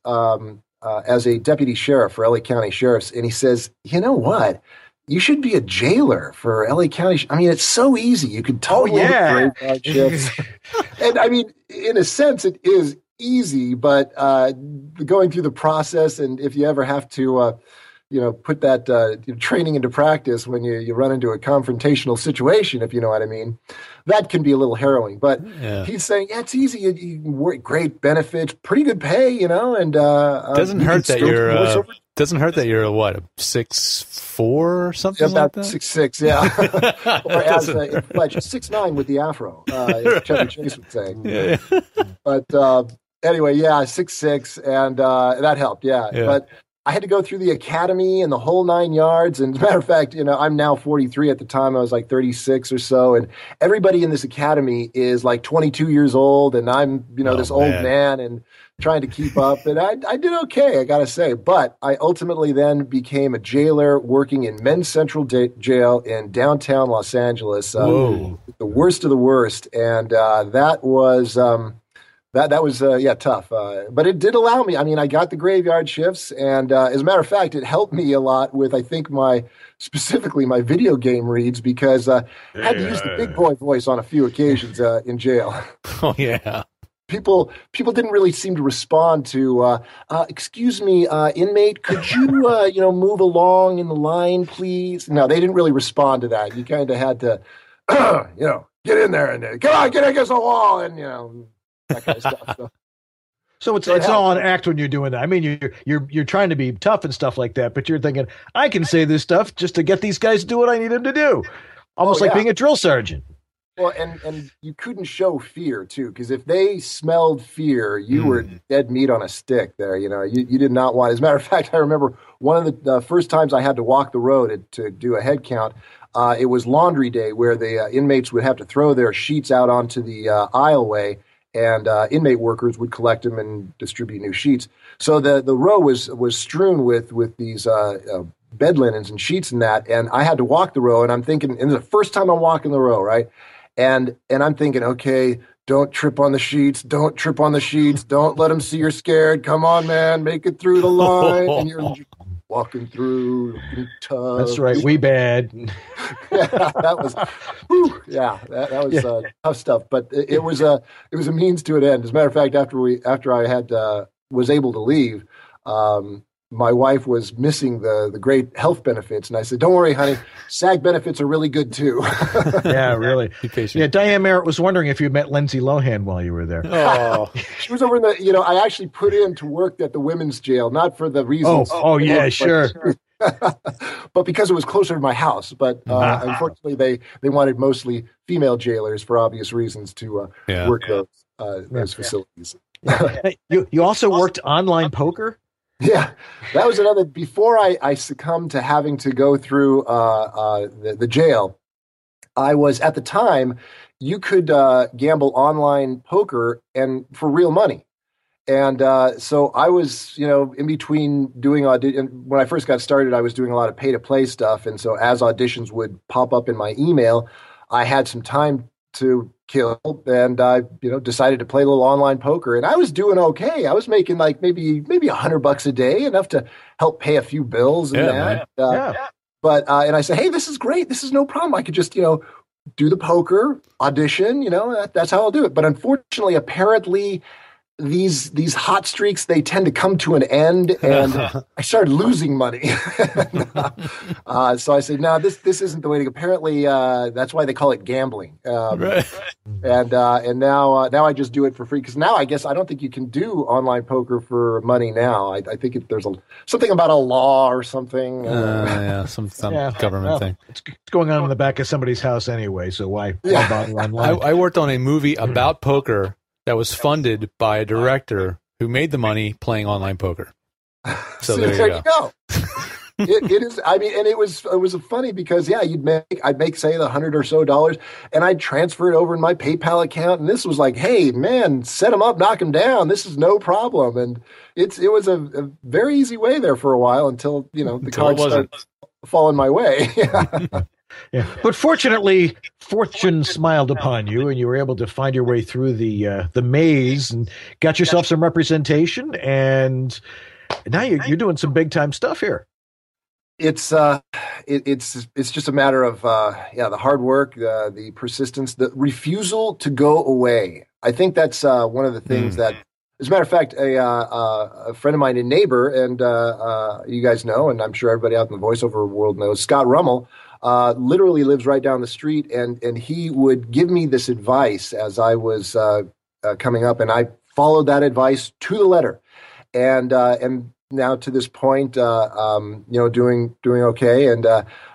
Speaker 28: as a deputy sheriff for LA County Sheriffs, and he says, you know what? You should be a jailer for LA County. I mean, it's so easy. You could totally graveyard shifts. And I mean, in a sense, it is easy, but going through the process, and if you ever have to, put that training into practice when you run into a confrontational situation, if you know what I mean, that can be a little harrowing. But he's saying, it's easy. You work, great benefits, pretty good pay, and
Speaker 4: doesn't hurt that you're. Doesn't hurt that you're what, 6'4" or something like that?
Speaker 28: 6'6", yeah. Or as in Fletch, 6'9" with the afro, as Chevy Chase would say. Yeah. But anyway, 6'6", and that helped, yeah. But I had to go through the academy and the whole 9 yards. And as a matter of fact, I'm now 43. At the time, I was like 36 or so. And everybody in this academy is like 22 years old, and I'm, this old man and trying to keep up. And I did okay, I got to say. But I ultimately then became a jailer working in Men's Central Jail in downtown Los Angeles. The worst of the worst. And that was... That was tough, but it did allow me. I mean, I got the graveyard shifts, and as a matter of fact, it helped me a lot with, I think, specifically my video game reads, because I had to use the big boy voice on a few occasions in jail.
Speaker 4: Oh yeah.
Speaker 28: People didn't really seem to respond to, excuse me, inmate, could you, move along in the line, please? No, they didn't really respond to that. You kind of had to, get in there and come on, get against the wall, and that kind of stuff.
Speaker 3: So it's all an act when you're doing that. I mean, you're trying to be tough and stuff like that, but you're thinking, I can say this stuff just to get these guys to do what I need them to do. Almost like being a drill sergeant.
Speaker 28: Well, and you couldn't show fear too, because if they smelled fear, you were dead meat on a stick there. You did not want. As a matter of fact, I remember one of the first times I had to walk the road to do a head count. It was laundry day, where the inmates would have to throw their sheets out onto the aisleway. and inmate workers would collect them and distribute new sheets. So the row was strewn with these bed linens and sheets and that, and I had to walk the row, and I'm thinking, and the first time I'm walking the row, right? And I'm thinking, okay, don't trip on the sheets, don't trip on the sheets, don't let them see you're scared. Come on, man, make it through the line. And you're walking through, looking tough.
Speaker 3: That's right, we bad.
Speaker 28: Yeah, that was, that was tough stuff. But it was a means to an end. As a matter of fact, after I was able to leave, my wife was missing the great health benefits, and I said, "Don't worry, honey, SAG benefits are really good too."
Speaker 3: Yeah, really. Be patient. Yeah, Diane Merritt was wondering if you met Lindsay Lohan while you were there.
Speaker 28: Oh, she was over in the. I actually put in to work at the women's jail, not for the reasons.
Speaker 3: Oh, yeah, sure.
Speaker 28: But because it was closer to my house. But unfortunately, they wanted mostly female jailers for obvious reasons to work those facilities.
Speaker 3: You also worked online poker?
Speaker 28: Yeah, that was another. Before I succumbed to having to go through the jail, I was, at the time, you could gamble online poker and for real money. And so I was, in between doing when I first got started, I was doing a lot of pay-to-play stuff. And so as auditions would pop up in my email, I had some time to kill, and I, decided to play a little online poker, and I was doing okay. I was making like maybe $100 a day, enough to help pay a few bills and that. But and I said, hey, this is great. This is no problem. I could just do the poker audition. That's how I'll do it. But unfortunately, apparently, these hot streaks, they tend to come to an end, and I started losing money. So I said, no, this isn't the way to go. Apparently, that's why they call it gambling. Right. And now I just do it for free, because now I guess I don't think you can do online poker for money now. I think there's something about a law or something.
Speaker 4: Some government thing.
Speaker 3: It's going on in the back of somebody's house anyway, so why bother online?
Speaker 4: I worked on a movie about poker that was funded by a director who made the money playing online poker. So there you go.
Speaker 28: It is. I mean, and it was funny because I'd make say $100 or so, and I'd transfer it over in my PayPal account, and this was like, hey man, set them up, knock them down. This is no problem, and it was a very easy way there for a while until the cards started falling my way.
Speaker 3: Yeah, but fortunately, fortune smiled upon you, and you were able to find your way through the maze and got yourself some representation, and now you're doing some big time stuff here.
Speaker 28: It's just a matter of the hard work, the persistence, the refusal to go away. I think that's one of the things that, as a matter of fact, a friend of mine, a neighbor, and you guys know, and I'm sure everybody out in the voiceover world knows, Scott Rummel. Literally lives right down the street, and he would give me this advice as I was coming up, and I followed that advice to the letter, and now to this point, doing okay. And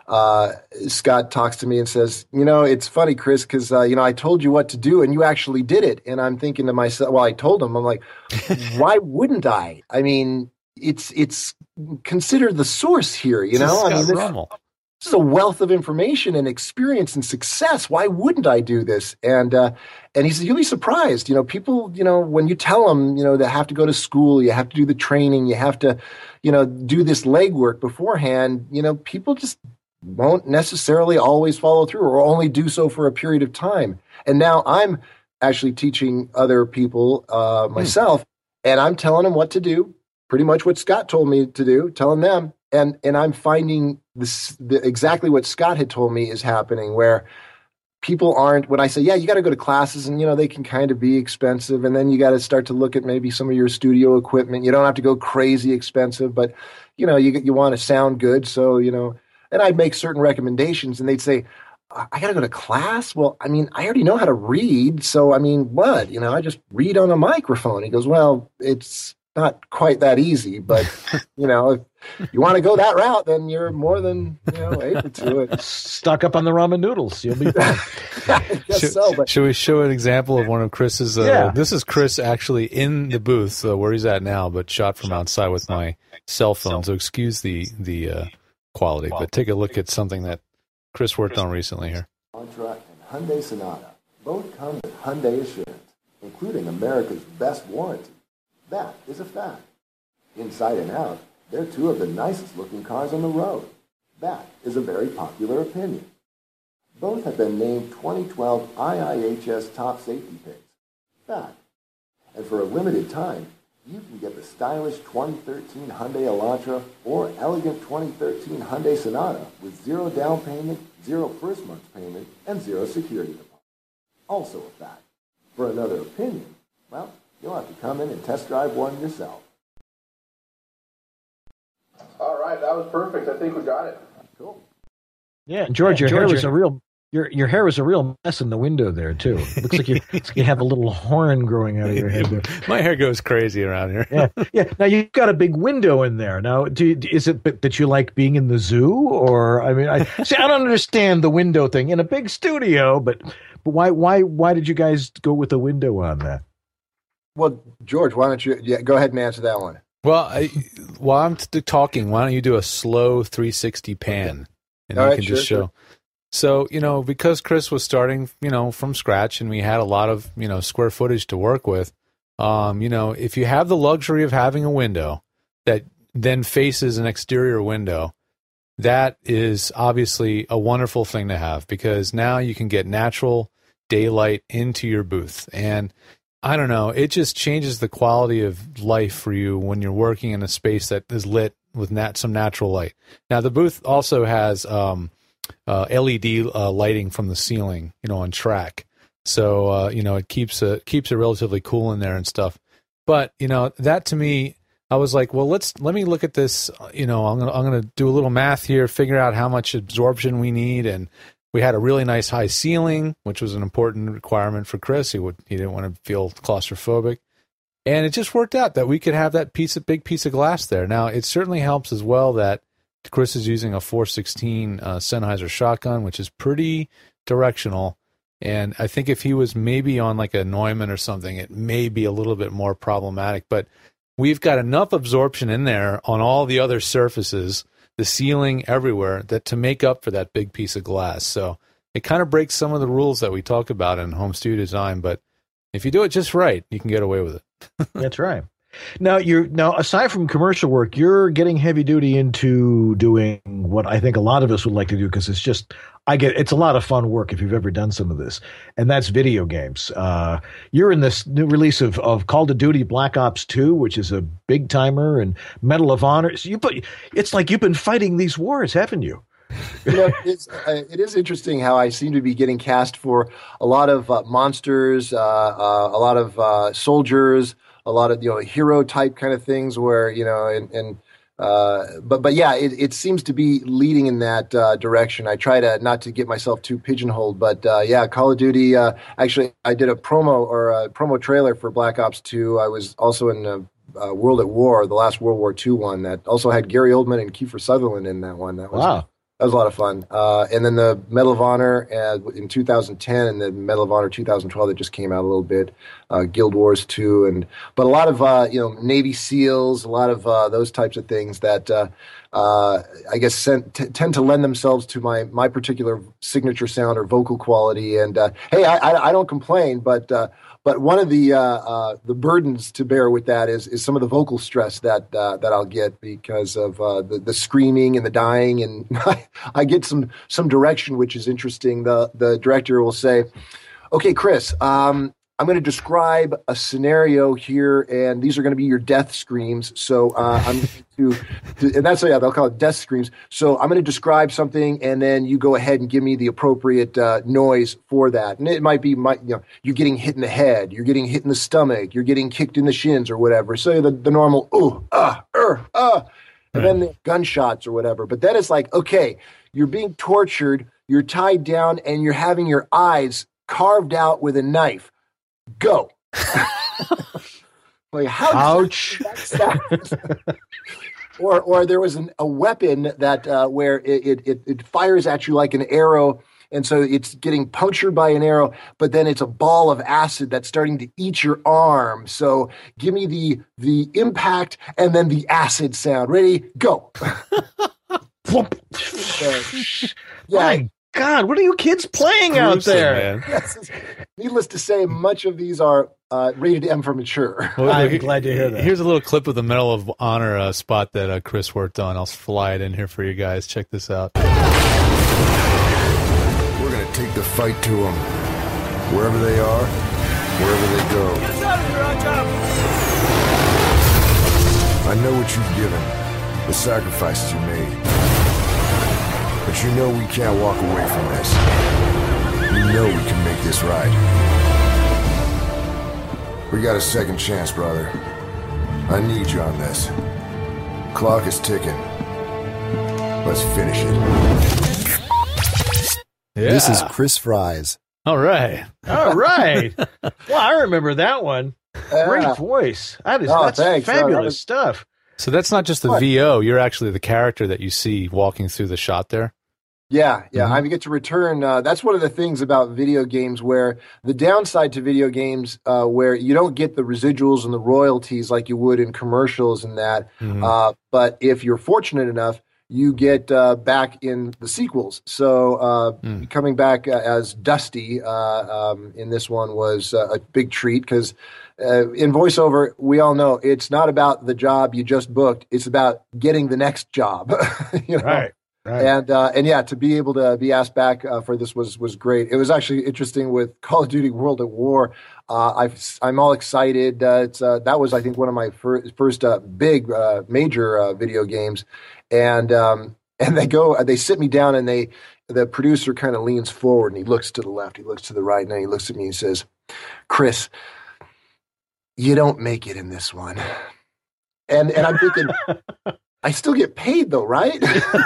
Speaker 28: Scott talks to me and says, it's funny, Chris, because I told you what to do, and you actually did it. And I'm thinking to myself, well, I told him, I'm like, why wouldn't I? I mean, it's consider the source here, This is a wealth of information and experience and success. Why wouldn't I do this? And he said, you'll be surprised. People, when you tell them, they have to go to school, you have to do the training, you have to, do this legwork beforehand, people just won't necessarily always follow through or only do so for a period of time. And now I'm actually teaching other people myself, and I'm telling them what to do, pretty much what Scott told me to do, telling them. And I'm finding exactly what Scott had told me is happening, where people aren't, when I say, you got to go to classes, and, they can kind of be expensive. And then you got to start to look at maybe some of your studio equipment. You don't have to go crazy expensive, but, you want to sound good. So, and I'd make certain recommendations, and they'd say, I got to go to class? Well, I mean, I already know how to read. So, I mean, what? I just read on a microphone. He goes, well, it's not quite that easy, but if you want to go that route, then you're more than able to it.
Speaker 3: Stock up on the ramen noodles, you'll be fine.
Speaker 28: I guess so. But
Speaker 4: should we show an example of one of Chris's? This is Chris actually in the booth where he's at now, but shot from outside with my cell phone. So excuse the quality, but take a look at something that Chris worked on recently here.
Speaker 2: Elantra and Hyundai Sonata both come with Hyundai Assurance, including a America's best warranty. That is a fact. Inside and out, they're two of the nicest looking cars on the road. That is a very popular opinion. Both have been named 2012 IIHS Top Safety Picks. Fact. And for a limited time, you can get the stylish 2013 Hyundai Elantra or elegant 2013 Hyundai Sonata with 0 down payment, 0 first month's payment, and 0 security deposit. Also a fact. For another opinion, well, you'll have to come in and test drive one yourself.
Speaker 5: All right, that was perfect. I think we got it.
Speaker 2: Cool.
Speaker 3: Yeah, George, your hair was a real your hair was a real mess in the window there too. It looks like you have a little horn growing out of your head there.
Speaker 4: My hair goes crazy around here.
Speaker 3: Yeah. Now you've got a big window in there. Now, is it that you like being in the zoo, or I mean, I don't understand the window thing in a big studio, but why did you guys go with a window on that?
Speaker 28: Well, George, why don't you go ahead and answer that one?
Speaker 4: Well, while I'm talking, why don't you do a slow 360 pan, and you can just show. So, because Chris was starting, from scratch, and we had a lot of, square footage to work with, if you have the luxury of having a window that then faces an exterior window, that is obviously a wonderful thing to have, because now you can get natural daylight into your booth. And I don't know, it just changes the quality of life for you when you're working in a space that is lit with some natural light. Now, the booth also has LED lighting from the ceiling, on track. So, it keeps it relatively cool in there and stuff. But, that to me, I was like, well, let me look at this. I'm going to do a little math here, figure out how much absorption we need. And we had a really nice high ceiling, which was an important requirement for Chris. He didn't want to feel claustrophobic. And it just worked out that we could have that big piece of glass there. Now, it certainly helps as well that Chris is using a 416 Sennheiser shotgun, which is pretty directional. And I think if he was maybe on like a Neumann or something, it may be a little bit more problematic. But we've got enough absorption in there on all the other surfaces, the ceiling, everywhere, that to make up for that big piece of glass. So it kind of breaks some of the rules that we talk about in home studio design. But if you do it just right, you can get away with it.
Speaker 3: That's right. Now aside from commercial work, you're getting heavy duty into doing what I think a lot of us would like to do, because it's a lot of fun work if you've ever done some of this, and that's video games. You're in this new release of Call of Duty Black Ops 2, which is a big timer, and Medal of Honor. So it's like you've been fighting these wars, haven't you?
Speaker 28: It is interesting how I seem to be getting cast for a lot of monsters, a lot of soldiers, a lot of hero type kind of things where but yeah, it seems to be leading in that direction. I try to not to get myself too pigeonholed, but yeah, Call of Duty. Actually, I did a promo trailer for Black Ops 2. I was also in World at War, the last World War II one that also had Gary Oldman and Kiefer Sutherland in that one.
Speaker 3: Wow.
Speaker 28: That was a lot of fun. And then the Medal of Honor in 2010 and the Medal of Honor 2012 that just came out a little bit, Guild Wars 2, but a lot of Navy SEALs, a lot of those types of things that I guess tend to lend themselves to my particular signature sound or vocal quality. And hey, I don't complain, but one of the burdens to bear with that is some of the vocal stress that I'll get because of the screaming and the dying, and I get some direction, which is interesting. The director will say, "Okay, Chris, I'm going to describe a scenario here, and these are going to be your death screams. So I'm going to and that's they'll call it death screams. So I'm going to describe something, and then you go ahead and give me the appropriate noise for that. And it might be you're getting hit in the head, you're getting hit in the stomach, you're getting kicked in the shins or whatever. So the normal and then the gunshots or whatever. But then it's like, okay, you're being tortured, you're tied down, and you're having your eyes carved out with a knife. Go." Like, how ouch. Or there was a weapon that where it fires at you like an arrow, and so it's getting punctured by an arrow, but then it's a ball of acid that's starting to eat your arm. So give me the impact and then the acid sound. Ready? Go. Yeah.
Speaker 3: God, what are you kids playing out there?
Speaker 28: Yes, needless to say, much of these are rated M for mature.
Speaker 4: Well,
Speaker 3: I'm glad to hear that.
Speaker 4: Here's a little clip of the Medal of Honor spot that Chris worked on. I'll fly it in here for you guys. Check this out.
Speaker 18: We're going to take the fight to them. Wherever they are, wherever they go. I know what you've given, the sacrifices you made. But you know we can't walk away from this. You know we can make this right. We got a second chance, brother. I need you on this. Clock is ticking. Let's finish it.
Speaker 4: Yeah.
Speaker 28: This is Chris Fries.
Speaker 4: All right.
Speaker 3: Well, I remember that one. Great voice. That's fabulous stuff.
Speaker 4: So that's not just the VO. You're actually the character that you see walking through the shot there.
Speaker 28: Yeah. I get to return. That's one of the things about video games where the downside to video games where you don't get the residuals and the royalties like you would in commercials and that. But if you're fortunate enough, you get back in the sequels. So coming back as Dusty in this one was a big treat because in voiceover, we all know it's not about the job you just booked. It's about getting the next job.
Speaker 3: Right.
Speaker 28: And yeah, to be able to be asked back for this was great. It was actually interesting with Call of Duty World at War. I'm all excited. That was, I think, one of my first big major video games. And they sit me down and the producer kind of leans forward and he looks to the left, he looks to the right, and then he looks at me and says, "Chris, you don't make it in this one." And I'm thinking, I still get paid though, right?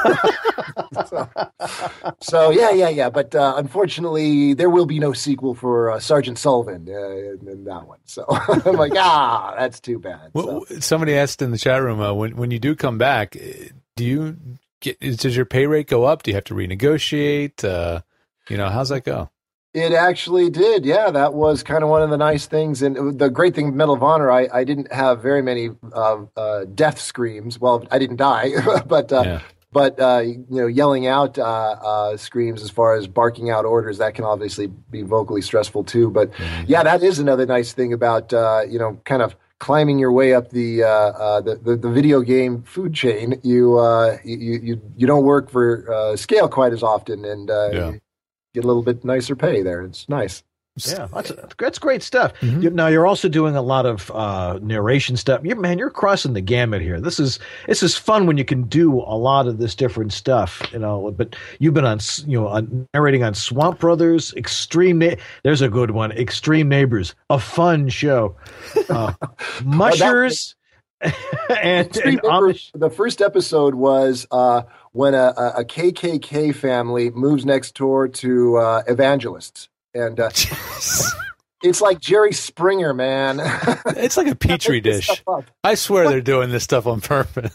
Speaker 28: so yeah. But unfortunately, there will be no sequel for Sergeant Sullivan in that one. So I'm like, that's too bad.
Speaker 4: Well, somebody asked in the chat room, when you do come back, does your pay rate go up? Do you have to renegotiate? How's that go?
Speaker 28: It actually did. Yeah, that was kind of one of the nice things. And the great thing with Medal of Honor, I didn't have very many death screams. Well, I didn't die, but yelling out screams as far as barking out orders, that can obviously be vocally stressful too. But yeah, that is another nice thing about kind of climbing your way up the video game food chain. You don't work for scale quite as often, and get a little bit nicer pay there. It's nice.
Speaker 3: Yeah, that's great stuff. Now you're also doing a lot of narration stuff. You're crossing the gamut here. This is fun when you can do a lot of this different stuff. But you've been on narrating on Swamp Brothers, there's a good one, Extreme Neighbors, a fun show. Mushers. and Amish.
Speaker 28: The first episode was when a KKK family moves next door to evangelists. And it's like Jerry Springer, man.
Speaker 4: It's like a petri dish. I swear they're doing this stuff on purpose.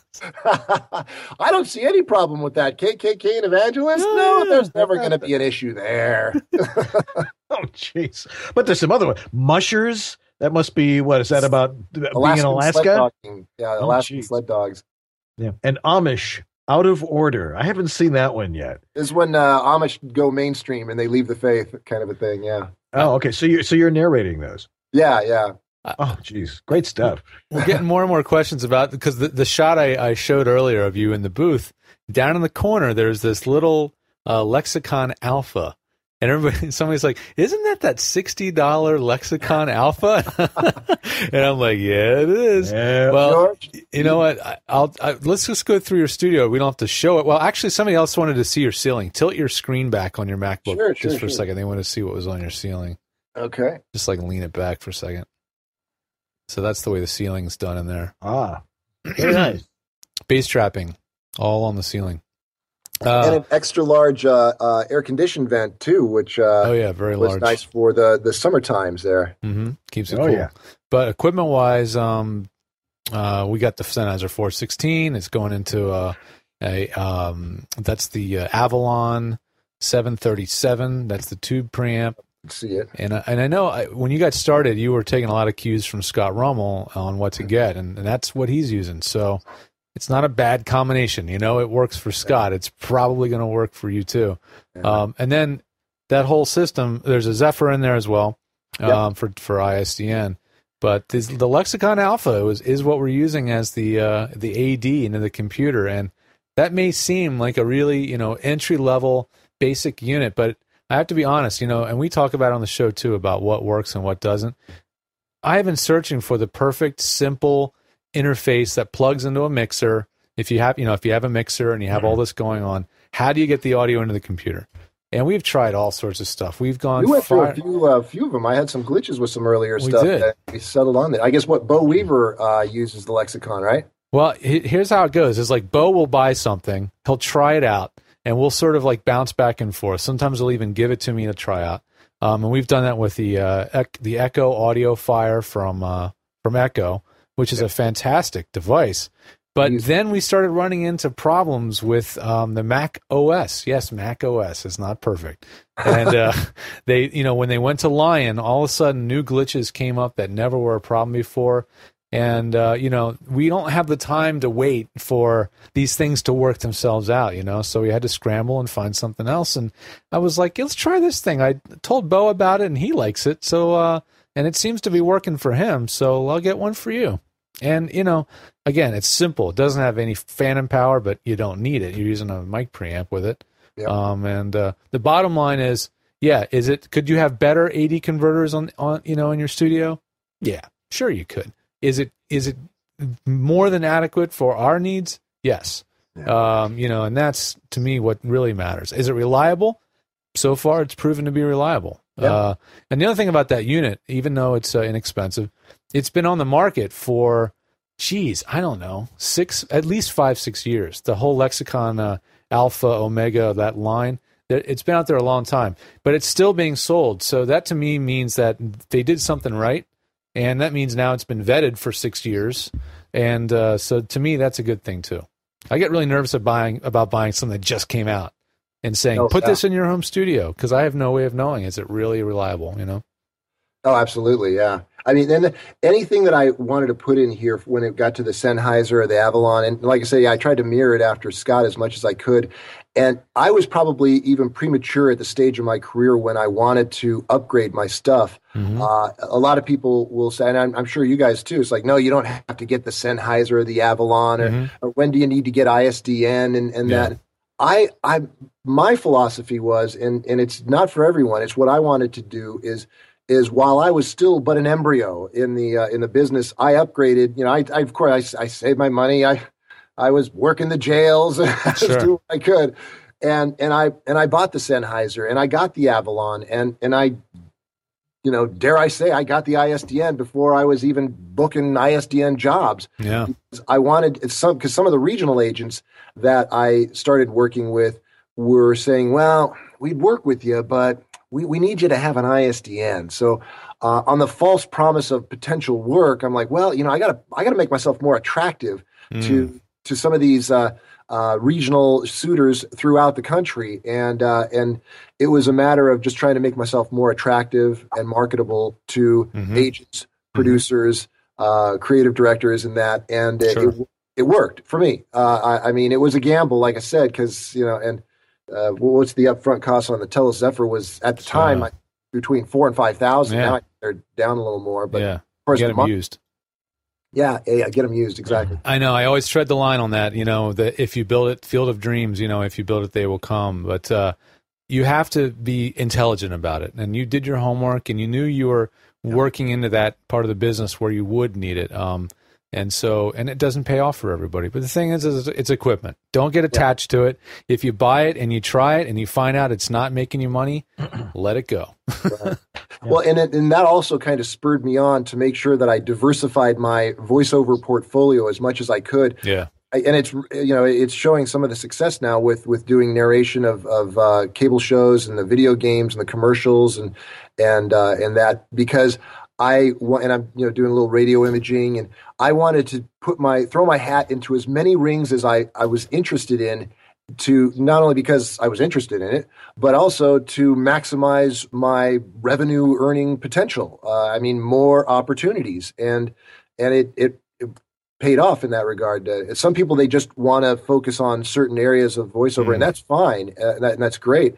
Speaker 28: I don't see any problem with that. KKK and evangelists? No, there's never going to be an issue there.
Speaker 3: Oh, jeez. But there's some other one. Mushers? That must be, what is that about being in Alaska?
Speaker 28: Yeah, Alaskan sled dogs.
Speaker 3: Yeah, and Amish, Out of Order. I haven't seen that one yet.
Speaker 28: This is when Amish go mainstream and they leave the faith, kind of a thing. Yeah.
Speaker 3: Oh, okay. So you're narrating those.
Speaker 28: Yeah.
Speaker 3: Oh, geez, great stuff.
Speaker 4: We're getting more and more questions about, because the shot I showed earlier of you in the booth, down in the corner, there's this little Lexicon Alpha. And somebody's like, isn't that $60 Lexicon Alpha? And I'm like, yeah, it is.
Speaker 28: Yeah,
Speaker 4: well,
Speaker 28: George,
Speaker 4: you know what? Let's just go through your studio. We don't have to show it. Well, actually, somebody else wanted to see your ceiling. Tilt your screen back on your MacBook just for a second. They want to see what was on your ceiling.
Speaker 28: Okay.
Speaker 4: Just like lean it back for a second. So that's the way the ceiling's done in there.
Speaker 3: Ah, very nice.
Speaker 4: Bass trapping, all on the ceiling.
Speaker 28: And an extra large air conditioned vent too, which
Speaker 4: very
Speaker 28: was
Speaker 4: large.
Speaker 28: Nice for the summer times there.
Speaker 4: Mm-hmm. Keeps it cool. Yeah. But equipment wise, we got the Sennheiser 416. It's going into that's the Avalon 737. That's the tube preamp.
Speaker 28: See it.
Speaker 4: And I know when you got started, you were taking a lot of cues from Scott Rummel on what to get, and that's what he's using. So it's not a bad combination. You know, it works for Scott. It's probably going to work for you too. And then that whole system, there's a Zephyr in there as well for ISDN. But the Lexicon Alpha is what we're using as the AD into the computer, and that may seem like a really, you know, entry level basic unit, but I have to be honest, you know, and we talk about it on the show too about what works and what doesn't. I have been searching for the perfect, simple interface that plugs into a mixer. If you have a mixer and you have all this going on, how do you get the audio into the computer? And we've tried all sorts of stuff. We've gone.
Speaker 28: We went through a few of them. I had some glitches with some earlier stuff that we settled on. That I guess what Bo Weaver uses the Lexicon, right?
Speaker 4: Well, here's how it goes: is like Bo will buy something, he'll try it out, and we'll sort of like bounce back and forth. Sometimes he'll even give it to me to try out. And we've done that with the Echo Audio Fire from Echo, which is a fantastic device. But then we started running into problems with the Mac OS. Yes, Mac OS is not perfect. And they, you know, when they went to Lion, all of a sudden new glitches came up that never were a problem before. And, you know, we don't have the time to wait for these things to work themselves out, you know, so we had to scramble and find something else. And I was like, let's try this thing. I told Bo about it and he likes it. So, and it seems to be working for him. So I'll get one for you. And, you know, again, it's simple. It doesn't have any phantom power, but you don't need it. You're using a mic preamp with it. Yep. And the bottom line is, could you have better AD converters on you know, in your studio? Yeah, sure you could. Is it more than adequate for our needs? Yes. Yeah. You know, and that's to me what really matters. Is it reliable? So far, it's proven to be reliable. Yep. And the other thing about that unit, even though it's inexpensive, it's been on the market for, I don't know, at least 5-6 years. The whole Lexicon Alpha, Omega, that line, it's been out there a long time, but it's still being sold. So that to me means that they did something right, and that means now it's been vetted for 6 years. And so to me, that's a good thing too. I get really nervous about buying something that just came out and saying, put this in your home studio, because I have no way of knowing, is it really reliable, you know?
Speaker 28: Oh, absolutely, yeah. I mean, then anything that I wanted to put in here when it got to the Sennheiser or the Avalon, and like I say, I tried to mirror it after Scott as much as I could. And I was probably even premature at the stage of my career when I wanted to upgrade my stuff. Mm-hmm. A lot of people will say, and I'm sure you guys too, it's like, no, you don't have to get the Sennheiser or the Avalon, or when do you need to get ISDN and that. My philosophy was, and it's not for everyone, it's what I wanted to do is while I was still but an embryo in the business, I upgraded. You know, I of course I saved my money. I was working the jails, I was doing what I could, and I bought the Sennheiser and I got the Avalon and I, you know, dare I say, I got the ISDN before I was even booking ISDN jobs. Yeah, because I wanted because some of the regional agents that I started working with were saying, well, we'd work with you, but we need you to have an ISDN. So on the false promise of potential work, I'm like, well, you know, I gotta make myself more attractive to some of these regional suitors throughout the country, and it was a matter of just trying to make myself more attractive and marketable to agents, producers, creative directors, and that, and it worked for me. I mean, it was a gamble, like I said, because you know, and what's the upfront cost on the Telos Zephyr was at the time between $4,000 and $5,000. Now they're down a little more, but of course,
Speaker 4: get them used.
Speaker 28: Yeah, get them used, exactly.
Speaker 4: I know. I always tread the line on that. You know, that if you build it, Field of Dreams. You know, if you build it, they will come. But you have to be intelligent about it, and you did your homework, and you knew you were working into that part of the business where you would need it. And it doesn't pay off for everybody. But the thing is it's equipment. Don't get attached to it. If you buy it and you try it and you find out it's not making you money, let it go.
Speaker 28: Right. Well, and that also kind of spurred me on to make sure that I diversified my voiceover portfolio as much as I could.
Speaker 4: Yeah.
Speaker 28: And it's, you know, it's showing some of the success now with doing narration of cable shows and the video games and the commercials and that, because I'm doing a little radio imaging, and I wanted to throw my hat into as many rings as I was interested in, to not only because I was interested in it, but also to maximize my revenue earning potential. I mean, more opportunities, and it paid off in that regard. Some people, they just want to focus on certain areas of voiceover, and that's fine, and that's great.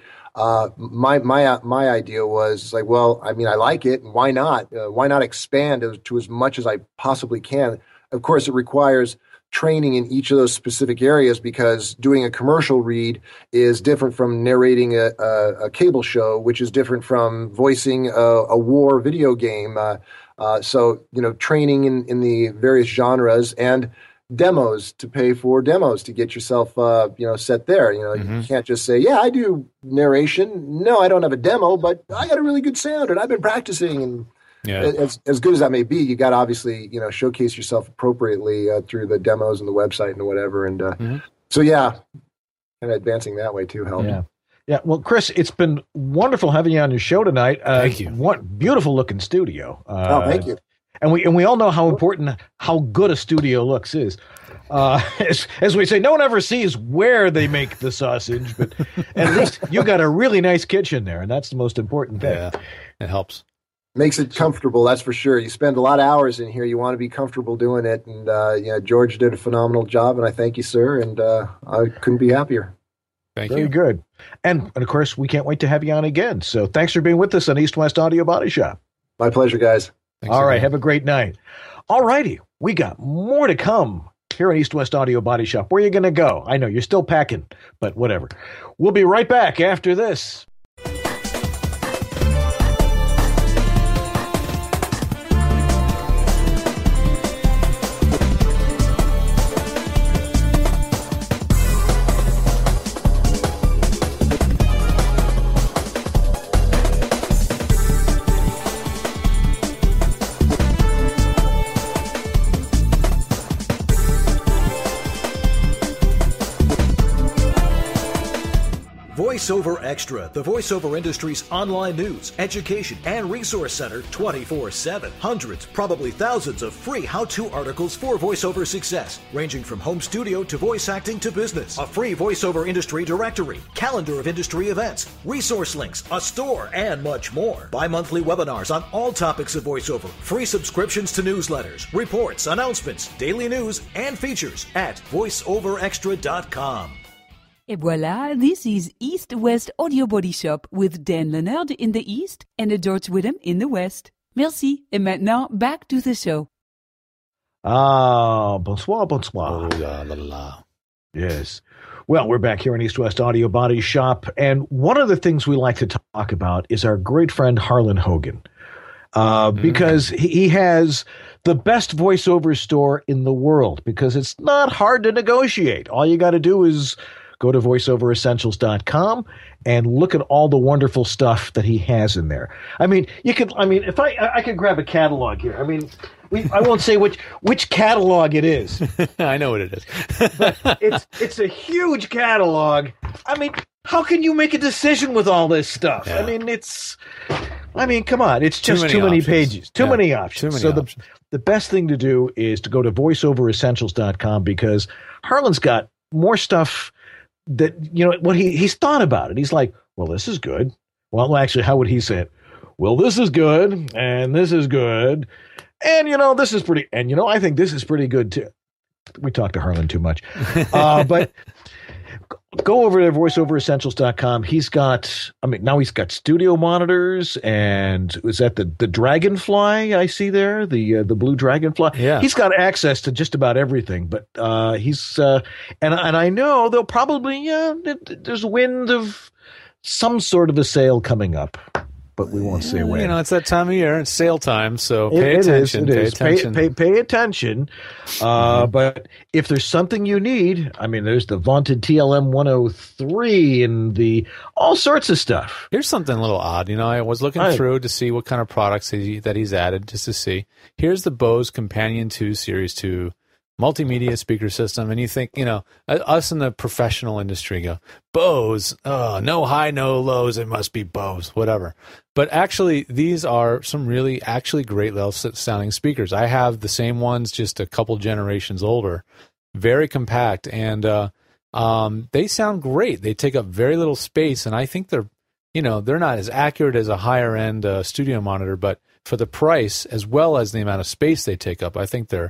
Speaker 28: My idea was like, well, I mean, I like it, and why not? Why not expand to as much as I possibly can? Of course, it requires training in each of those specific areas, because doing a commercial read is different from narrating a cable show, which is different from voicing a war video game. So, training in the various genres, and demos, to pay for demos to get yourself, set there. You can't just say, yeah, I do narration. No, I don't have a demo, but I got a really good sound and I've been practicing. And as good as that may be, you got to obviously, showcase yourself appropriately through the demos and the website and whatever. And so, yeah, kind of advancing that way too helped.
Speaker 3: Yeah. Well, Chris, it's been wonderful having you on your show tonight.
Speaker 4: Thank you.
Speaker 3: What beautiful looking studio.
Speaker 28: Thank you.
Speaker 3: And we all know how important how good a studio looks is. As we say, no one ever sees where they make the sausage, but at least you got a really nice kitchen there, and that's the most important thing.
Speaker 4: Yeah, it helps.
Speaker 28: Makes it comfortable, that's for sure. You spend a lot of hours in here. You want to be comfortable doing it, and George did a phenomenal job, and I thank you, sir. And I couldn't be happier.
Speaker 4: Thank you.
Speaker 3: Very good. And of course, we can't wait to have you on again. So thanks for being with us on East West Audio Body Shop.
Speaker 28: My pleasure, guys.
Speaker 3: Thanks all right. Again. Have a great night. All righty. We got more to come here at East West Audio Body Shop. Where are you going to go? I know you're still packing, but whatever. We'll be right back after this.
Speaker 7: VoiceOver Extra, the voiceover industry's online news, education, and resource center 24/7. Hundreds, probably thousands of free how-to articles for voiceover success, ranging from home studio to voice acting to business. A free voiceover industry directory, calendar of industry events, resource links, a store, and much more. Bi-monthly webinars on all topics of voiceover, free subscriptions to newsletters, reports, announcements, daily news, and features at voiceoverextra.com.
Speaker 6: Et voilà, this is East West Audio Body Shop with Dan Leonard in the East and George Whittam in the West. Merci. Et maintenant, back to the show.
Speaker 3: Bonsoir.
Speaker 4: Oh, la, la, la.
Speaker 3: Yes. Well, we're back here in East West Audio Body Shop, and one of the things we like to talk about is our great friend Harlan Hogan, because he has the best voiceover store in the world, because it's not hard to negotiate. All you got to do is go to voiceoveressentials.com and look at all the wonderful stuff that he has in there. If I could grab a catalog here. I won't say which catalog it is.
Speaker 4: I know what it is.
Speaker 3: But it's a huge catalog. How can you make a decision with all this stuff?
Speaker 4: Yeah.
Speaker 3: Come on. It's just too many pages. Too many options.
Speaker 4: Too many options.
Speaker 3: The best thing to do is to go to voiceoveressentials.com, because Harlan's got more stuff that, what he's thought about it. He's like, well, this is good. Well, actually, how would he say it? Well, this is good, and this is good, and, this is pretty, and, I think this is pretty good, too. We talk to Harlan too much. But go over to voiceoveressentials.com. He's got studio monitors, and is that the Dragonfly I see there? The blue Dragonfly?
Speaker 4: Yeah.
Speaker 3: He's got access to just about everything, but he's and I know they'll probably there's wind of some sort of a sale coming up, but we won't say when.
Speaker 4: It's that time of year. It's sale time, so pay attention.
Speaker 3: It is. Pay attention. But if there's something you need, there's the vaunted TLM 103 and all sorts of stuff.
Speaker 4: Here's something a little odd. I was looking through to see what kind of products that he's added, just to see. Here's the Bose Companion 2 Series 2 multimedia speaker system, and you think, us in the professional industry go, Bose, no high, no lows, it must be Bose, whatever. But actually, these are some really actually great sounding speakers. I have the same ones, just a couple generations older, very compact, and they sound great. They take up very little space, and I think they're not as accurate as a higher end studio monitor, but for the price as well as the amount of space they take up, I think they're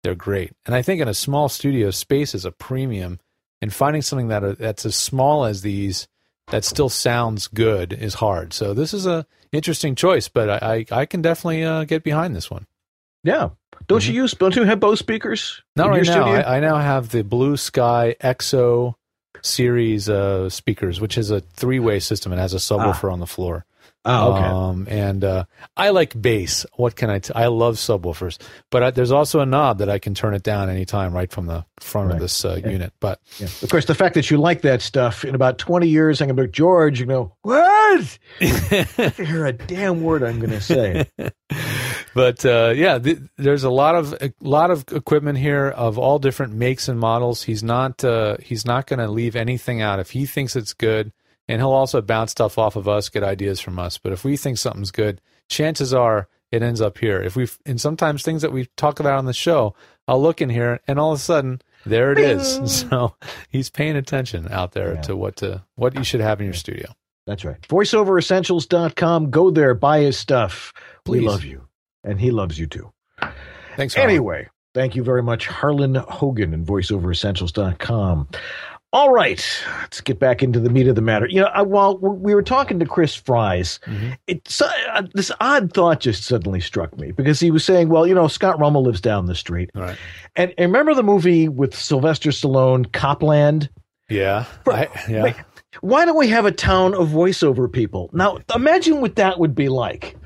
Speaker 4: they're great. And I think in a small studio, space is a premium, and finding something that's as small as these that still sounds good is hard. So this is a interesting choice, but I can definitely get behind this one.
Speaker 3: Yeah. Don't you have Bose speakers?
Speaker 4: Not right now. I now have the Blue Sky EXO series speakers, which is a 3-way system. It has a subwoofer on the floor.
Speaker 3: Oh, okay.
Speaker 4: And I like bass. What can I love subwoofers, but there's also a knob that I can turn it down anytime right from the front of this unit. But
Speaker 3: of course, the fact that you like that stuff, in about 20 years, I'm going to be George, you go, what? I hear a damn word I'm going to say.
Speaker 4: But there's a lot of equipment here of all different makes and models. He's not going to leave anything out if he thinks it's good. And he'll also bounce stuff off of us, get ideas from us. But if we think something's good, chances are it ends up here. And sometimes things that we talk about on the show, I'll look in here and all of a sudden there it is. So he's paying attention out there to what you should have in your studio.
Speaker 3: That's right. VoiceOverEssentials.com. Go there, buy his stuff.
Speaker 4: Please.
Speaker 3: We love you, and he loves you too.
Speaker 4: Thanks, Harlan.
Speaker 3: Anyway, thank you very much, Harlan Hogan, and VoiceOverEssentials.com. All right, let's get back into the meat of the matter. While we were talking to Chris Fries, this odd thought just suddenly struck me because he was saying, well, Scott Rummel lives down the street.
Speaker 4: Right.
Speaker 3: And remember the movie with Sylvester Stallone, Copland?
Speaker 4: Yeah.
Speaker 3: Why don't we have a town of voiceover people? Now, imagine what that would be like.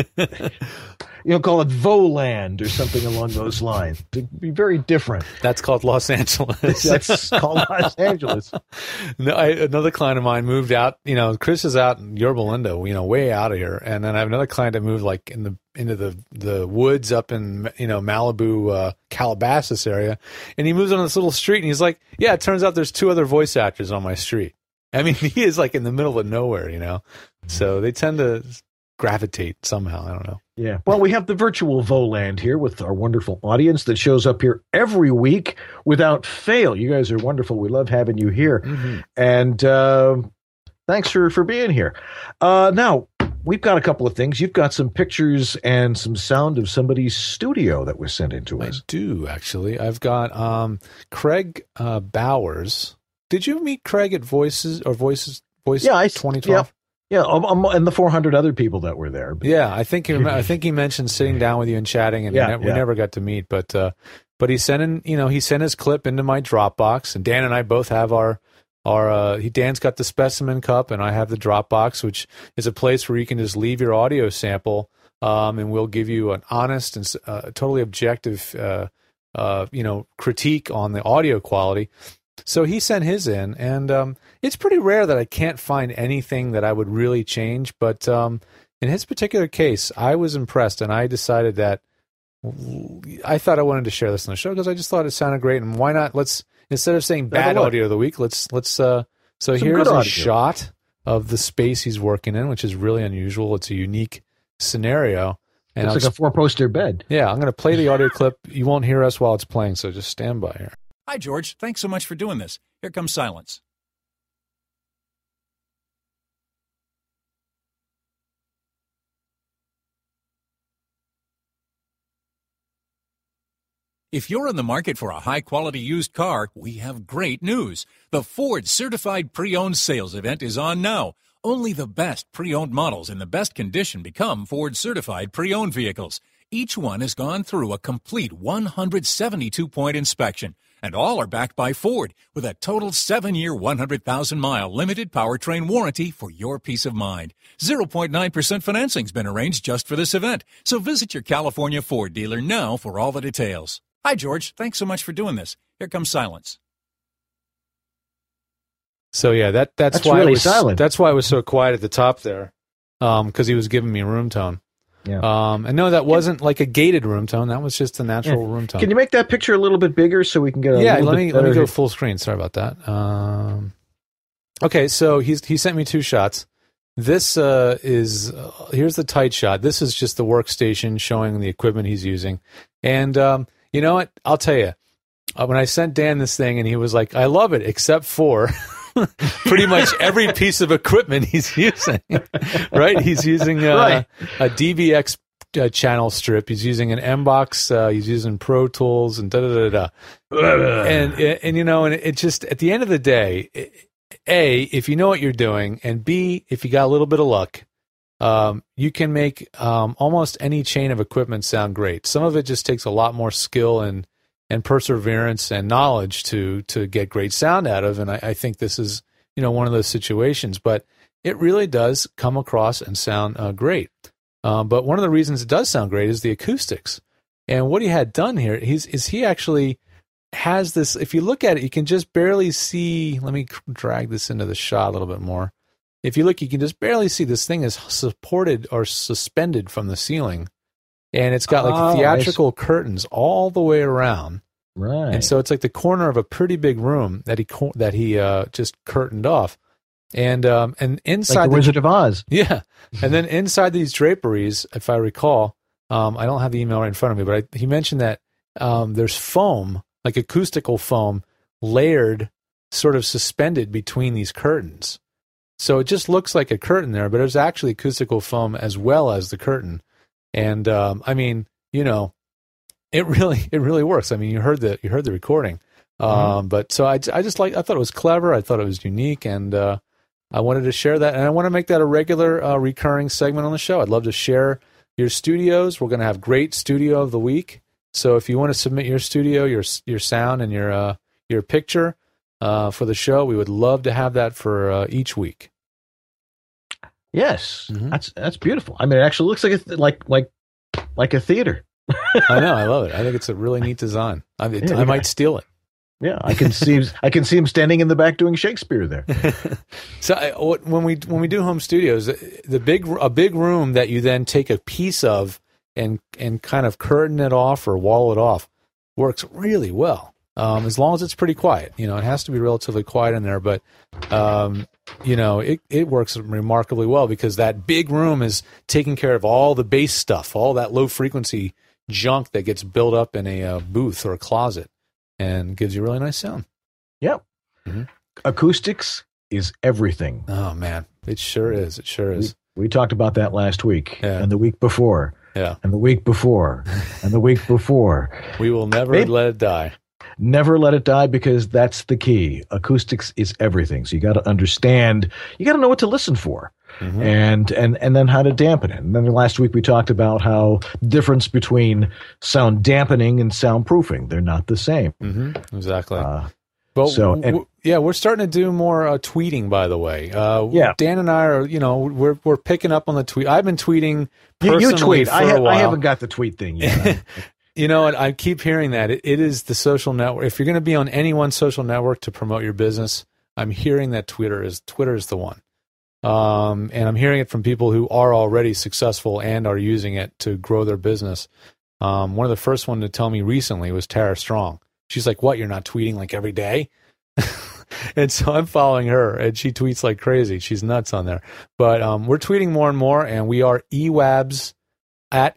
Speaker 3: Call it Voland or something along those lines. It'd be very different.
Speaker 4: That's called Los Angeles.
Speaker 3: That's called Los Angeles.
Speaker 4: No, another client of mine moved out. Chris is out in Yorba Linda, way out of here. And then I have another client that moved like into the woods up in Malibu, Calabasas area. And he moves on this little street and he's like, yeah, it turns out there's 2 other voice actors on my street. I mean, he is like in the middle of nowhere, So they tend to gravitate somehow. I don't know.
Speaker 3: Yeah. Well, we have the virtual Voland here with our wonderful audience that shows up here every week without fail. You guys are wonderful. We love having you here. Mm-hmm. And thanks for being here. Now, we've got a couple of things. You've got some pictures and some sound of somebody's studio that was sent in to us.
Speaker 4: I do, actually. I've got Craig Bowers. Did you meet Craig at Voice 2012?
Speaker 3: Yeah, and the 400 other people that were there.
Speaker 4: Yeah, I think he mentioned sitting down with you and chatting, and we never got to meet. But he sent in, he sent his clip into my Dropbox, and Dan and I both have our Dan's got the Specimen Cup, and I have the Dropbox, which is a place where you can just leave your audio sample, and we'll give you an honest and totally objective, critique on the audio quality. So he sent his in, and it's pretty rare that I can't find anything that I would really change. But in his particular case, I was impressed, and I decided that I thought I wanted to share this on the show because I just thought it sounded great. And why not? Let's, instead of saying bad audio of the week, let's. So here's a shot of the space he's working in, which is really unusual. It's a unique scenario.
Speaker 3: And it's like a 4-poster bed.
Speaker 4: Yeah, I'm going to play the audio clip. You won't hear us while it's playing, so just stand by here.
Speaker 8: Hi, George. Thanks so much for doing this. Here comes silence. If you're in the market for a high-quality used car, we have great news. The Ford Certified Pre-Owned Sales event is on now. Only the best pre-owned models in the best condition become Ford Certified Pre-Owned vehicles. Each one has gone through a complete 172-point inspection. And all are backed by Ford with a total 7-year, 100,000-mile limited powertrain warranty for your peace of mind. 0.9% financing's been arranged just for this event. So visit your California Ford dealer now for all the details. Hi, George. Thanks so much for doing this. Here comes silence.
Speaker 4: So yeah, that's why really it was silent. That's why it was so quiet at the top there, because he was giving me room tone.
Speaker 3: Yeah.
Speaker 4: And no, that wasn't like a gated room tone. That was just a natural room tone.
Speaker 3: Can you make that picture a little bit bigger so we can get a
Speaker 4: let me go full screen. Sorry about that. Okay, so he sent me 2 shots. This is here's the tight shot. This is just the workstation showing the equipment he's using. And you know what? I'll tell you. When I sent Dan this thing and he was like, "I love it," except for pretty much every piece of equipment he's using, right? He's using a DVX channel strip. He's using an MBox. He's using Pro Tools and and it just, at the end of the day, A, if you know what you're doing, and B, if you got a little bit of luck, you can make almost any chain of equipment sound great. Some of it just takes a lot more skill and perseverance and knowledge to get great sound out of, and I think this is one of those situations. But it really does come across and sound great. But one of the reasons it does sound great is the acoustics. And what he had done here is he actually has this. If you look at it, you can just barely see. Let me drag this into the shot a little bit more. If you look, you can just barely see this thing is supported or suspended from the ceiling, and it's got like theatrical curtains all the way around.
Speaker 3: Right.
Speaker 4: And so it's like the corner of a pretty big room that he just curtained off, and inside
Speaker 3: like the Wizard of Oz.
Speaker 4: Yeah, and then inside these draperies, if I recall, I don't have the email right in front of me, but he mentioned that there's foam, like acoustical foam, layered, sort of suspended between these curtains. So it just looks like a curtain there, but there's actually acoustical foam as well as the curtain. And it really works. I mean, you heard the recording. But so I thought it was clever. I thought it was unique, and I wanted to share that. And I want to make that a regular recurring segment on the show. I'd love to share your studios. We're going to have great studio of the week. So if you want to submit your studio, your sound, and your picture for the show, we would love to have that for each week.
Speaker 3: Yes, that's beautiful. I mean, it actually looks like a theater.
Speaker 4: I know, I love it. I think it's a really neat design. I might steal it.
Speaker 3: Yeah, I can see him standing in the back doing Shakespeare there.
Speaker 4: So when we do home studios, a big room that you then take a piece of and kind of curtain it off or wall it off works really well. As long as it's pretty quiet, it has to be relatively quiet in there, but it works remarkably well because that big room is taking care of all the bass stuff, all that low frequency junk that gets built up in a booth or a closet, and gives you really nice sound.
Speaker 3: Yep. Acoustics is everything.
Speaker 4: Oh man, it sure is. It sure is.
Speaker 3: We talked about that last week and the week before.
Speaker 4: Yeah.
Speaker 3: And the week before and the week before.
Speaker 4: We will never let it die.
Speaker 3: Never let it die, because that's the key. Acoustics is everything. So you got to understand, you got to know what to listen for, and then how to dampen it. And then last week we talked about how the difference between sound dampening and soundproofing, they're not the same.
Speaker 4: Exactly. We're starting to do more tweeting, by the way. Dan and I are, we're picking up on the tweet. I've been tweeting personally
Speaker 3: you tweet.
Speaker 4: for a while.
Speaker 3: I haven't got the tweet thing yet.
Speaker 4: You know what? I keep hearing that. It is the social network. If you're going to be on any one social network to promote your business, I'm hearing that Twitter is the one. And I'm hearing it from people who are already successful and are using it to grow their business. One of the first one to tell me recently was Tara Strong. She's like, "What? You're not tweeting like every day?" And so I'm following her, and she tweets like crazy. She's nuts on there. But we're tweeting more and more, and we are EWABS. At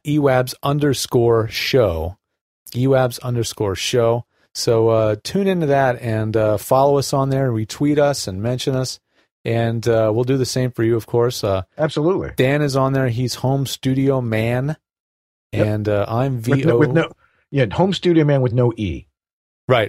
Speaker 4: EWABS_show, EWABS_show. So tune into that and follow us on there, retweet us and mention us. And we'll do the same for you, of course.
Speaker 3: Absolutely.
Speaker 4: Dan is on there. He's Home Studio Man. Yep. And I'm VO.
Speaker 3: Home Studio Man with no E.
Speaker 4: Right.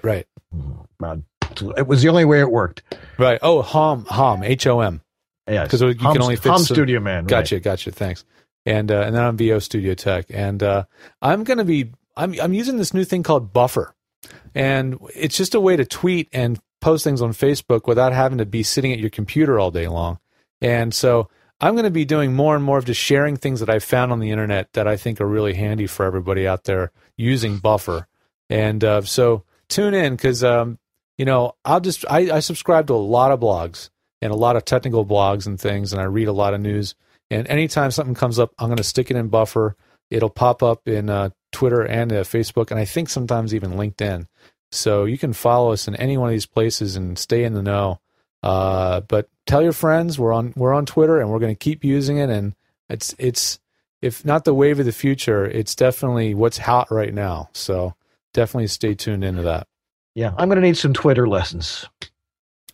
Speaker 3: It was the only way it worked.
Speaker 4: Right. Oh, HOM, H-O-M.
Speaker 3: Yes.
Speaker 4: Because you can only fit
Speaker 3: Home Studio Man.
Speaker 4: Gotcha. Thanks. And then I'm VO Studio Tech, and I'm using this new thing called Buffer, and it's just a way to tweet and post things on Facebook without having to be sitting at your computer all day long. And so I'm going to be doing more and more of just sharing things that I've found on the internet that I think are really handy for everybody out there using Buffer. And so tune in, because I subscribe to a lot of blogs and a lot of technical blogs and things, and I read a lot of news. And anytime something comes up, I'm going to stick it in Buffer. It'll pop up in Twitter and Facebook, and I think sometimes even LinkedIn. So you can follow us in any one of these places and stay in the know. But tell your friends we're on Twitter, and we're going to keep using it. And it's if not the wave of the future, it's definitely what's hot right now. So definitely stay tuned into that.
Speaker 3: Yeah, I'm going to need some Twitter lessons.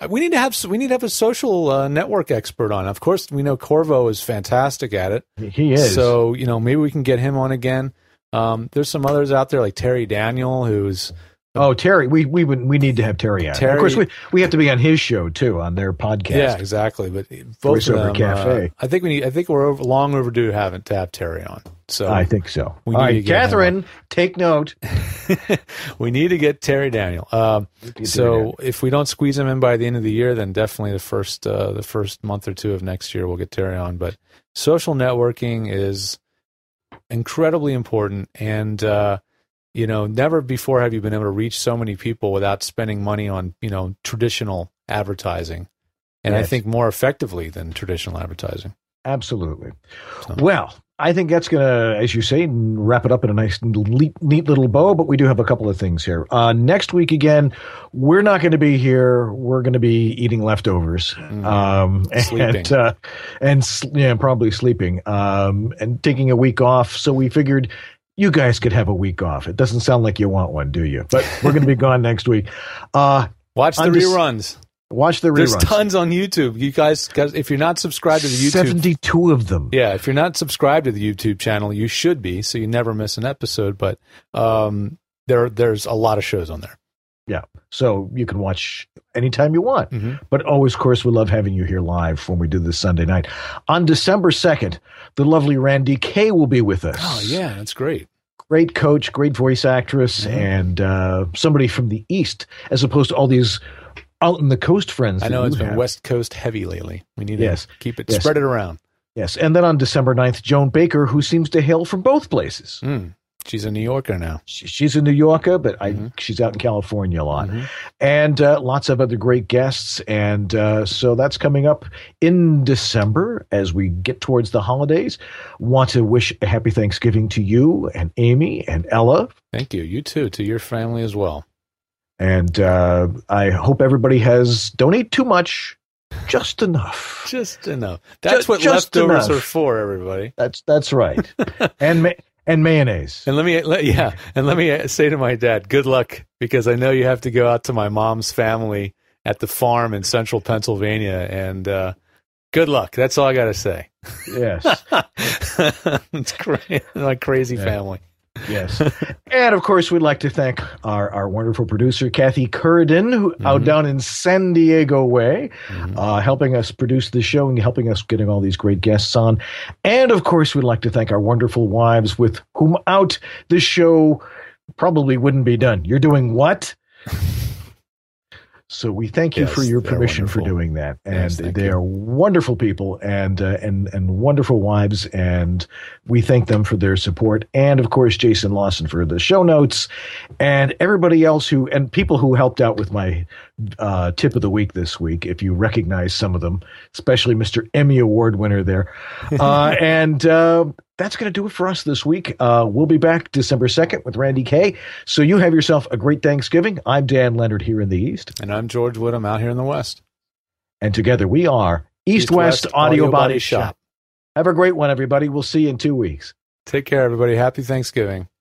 Speaker 4: We need to have a social network expert on. Of course, we know Corvo is fantastic at it.
Speaker 3: He is.
Speaker 4: So, maybe we can get him on again. There's some others out there like Terry Daniel, who's...
Speaker 3: Terry, we need to have Terry on. Of course, we have to be on his show too, on their podcast.
Speaker 4: Yeah, exactly. But both of them,
Speaker 3: Cafe.
Speaker 4: I think we're long overdue to have Terry on. So
Speaker 3: I think so.
Speaker 4: All
Speaker 3: right, Catherine, take note.
Speaker 4: We need to get Terry Daniel. So if we don't squeeze him in by the end of the year, then definitely the first month or two of next year we'll get Terry on. But social networking is incredibly important, and never before have you been able to reach so many people without spending money on, traditional advertising. And yes. I think more effectively than traditional advertising.
Speaker 3: Absolutely. So. Well, I think that's going to, as you say, wrap it up in a nice, neat little bow, but we do have a couple of things here. Next week, again, we're not going to be here. We're going to be eating leftovers.
Speaker 4: Sleeping.
Speaker 3: And probably sleeping, and taking a week off. So we figured you guys could have a week off. It doesn't sound like you want one, do you? But we're going to be gone next week.
Speaker 4: Watch the reruns.
Speaker 3: Watch the reruns.
Speaker 4: There's tons on YouTube. You guys, if you're not subscribed to the YouTube...
Speaker 3: 72 of them.
Speaker 4: Yeah, if you're not subscribed to the YouTube channel, you should be, so you never miss an episode. But there's a lot of shows on there.
Speaker 3: Yeah, so you can watch anytime you want. Mm-hmm. But always, of course, we love having you here live when we do this Sunday night. On December 2nd, the lovely Randy Kay will be with us.
Speaker 4: Oh, yeah, that's great.
Speaker 3: Great coach, great voice actress, and somebody from the East, as opposed to all these out in the coast friends.
Speaker 4: I know it's been West Coast heavy lately. We need to keep it, spread it around.
Speaker 3: Yes, and then on December 9th, Joan Baker, who seems to hail from both places.
Speaker 4: She's a New Yorker now.
Speaker 3: She's a New Yorker, but she's out in California a lot. And lots of other great guests. And so that's coming up in December as we get towards the holidays. Want to wish a happy Thanksgiving to you and Amy and Ella.
Speaker 4: Thank you. You too. To your family as well.
Speaker 3: And I hope everybody don't eat too much. Just enough.
Speaker 4: Just enough. That's what leftovers are for, everybody.
Speaker 3: That's right. And mayonnaise.
Speaker 4: And let me say to my dad, good luck, because I know you have to go out to my mom's family at the farm in central Pennsylvania, and good luck. That's all I got to say.
Speaker 3: Yes.
Speaker 4: It's crazy. My crazy family.
Speaker 3: Yes. And of course, we'd like to thank our wonderful producer, Kathy Curridin, who out down in San Diego way, helping us produce the show and helping us getting all these great guests on. And of course, we'd like to thank our wonderful wives with whom out the show probably wouldn't be done. You're doing what? So we thank you for your permission for doing that. And they are wonderful people and wonderful wives. And we thank them for their support. And of course, Jason Lawson for the show notes and everybody else and people who helped out with my tip of the week this week. If you recognize some of them, especially Mr. Emmy Award winner there. That's going to do it for us this week. We'll be back December 2nd with Randy Kay. So you have yourself a great Thanksgiving. I'm Dan Leonard here in the East.
Speaker 4: And I'm George Woodham out here in the West.
Speaker 3: And together we are East West Audio Body Shop. Have a great one, everybody. We'll see you in 2 weeks.
Speaker 4: Take care, everybody. Happy Thanksgiving.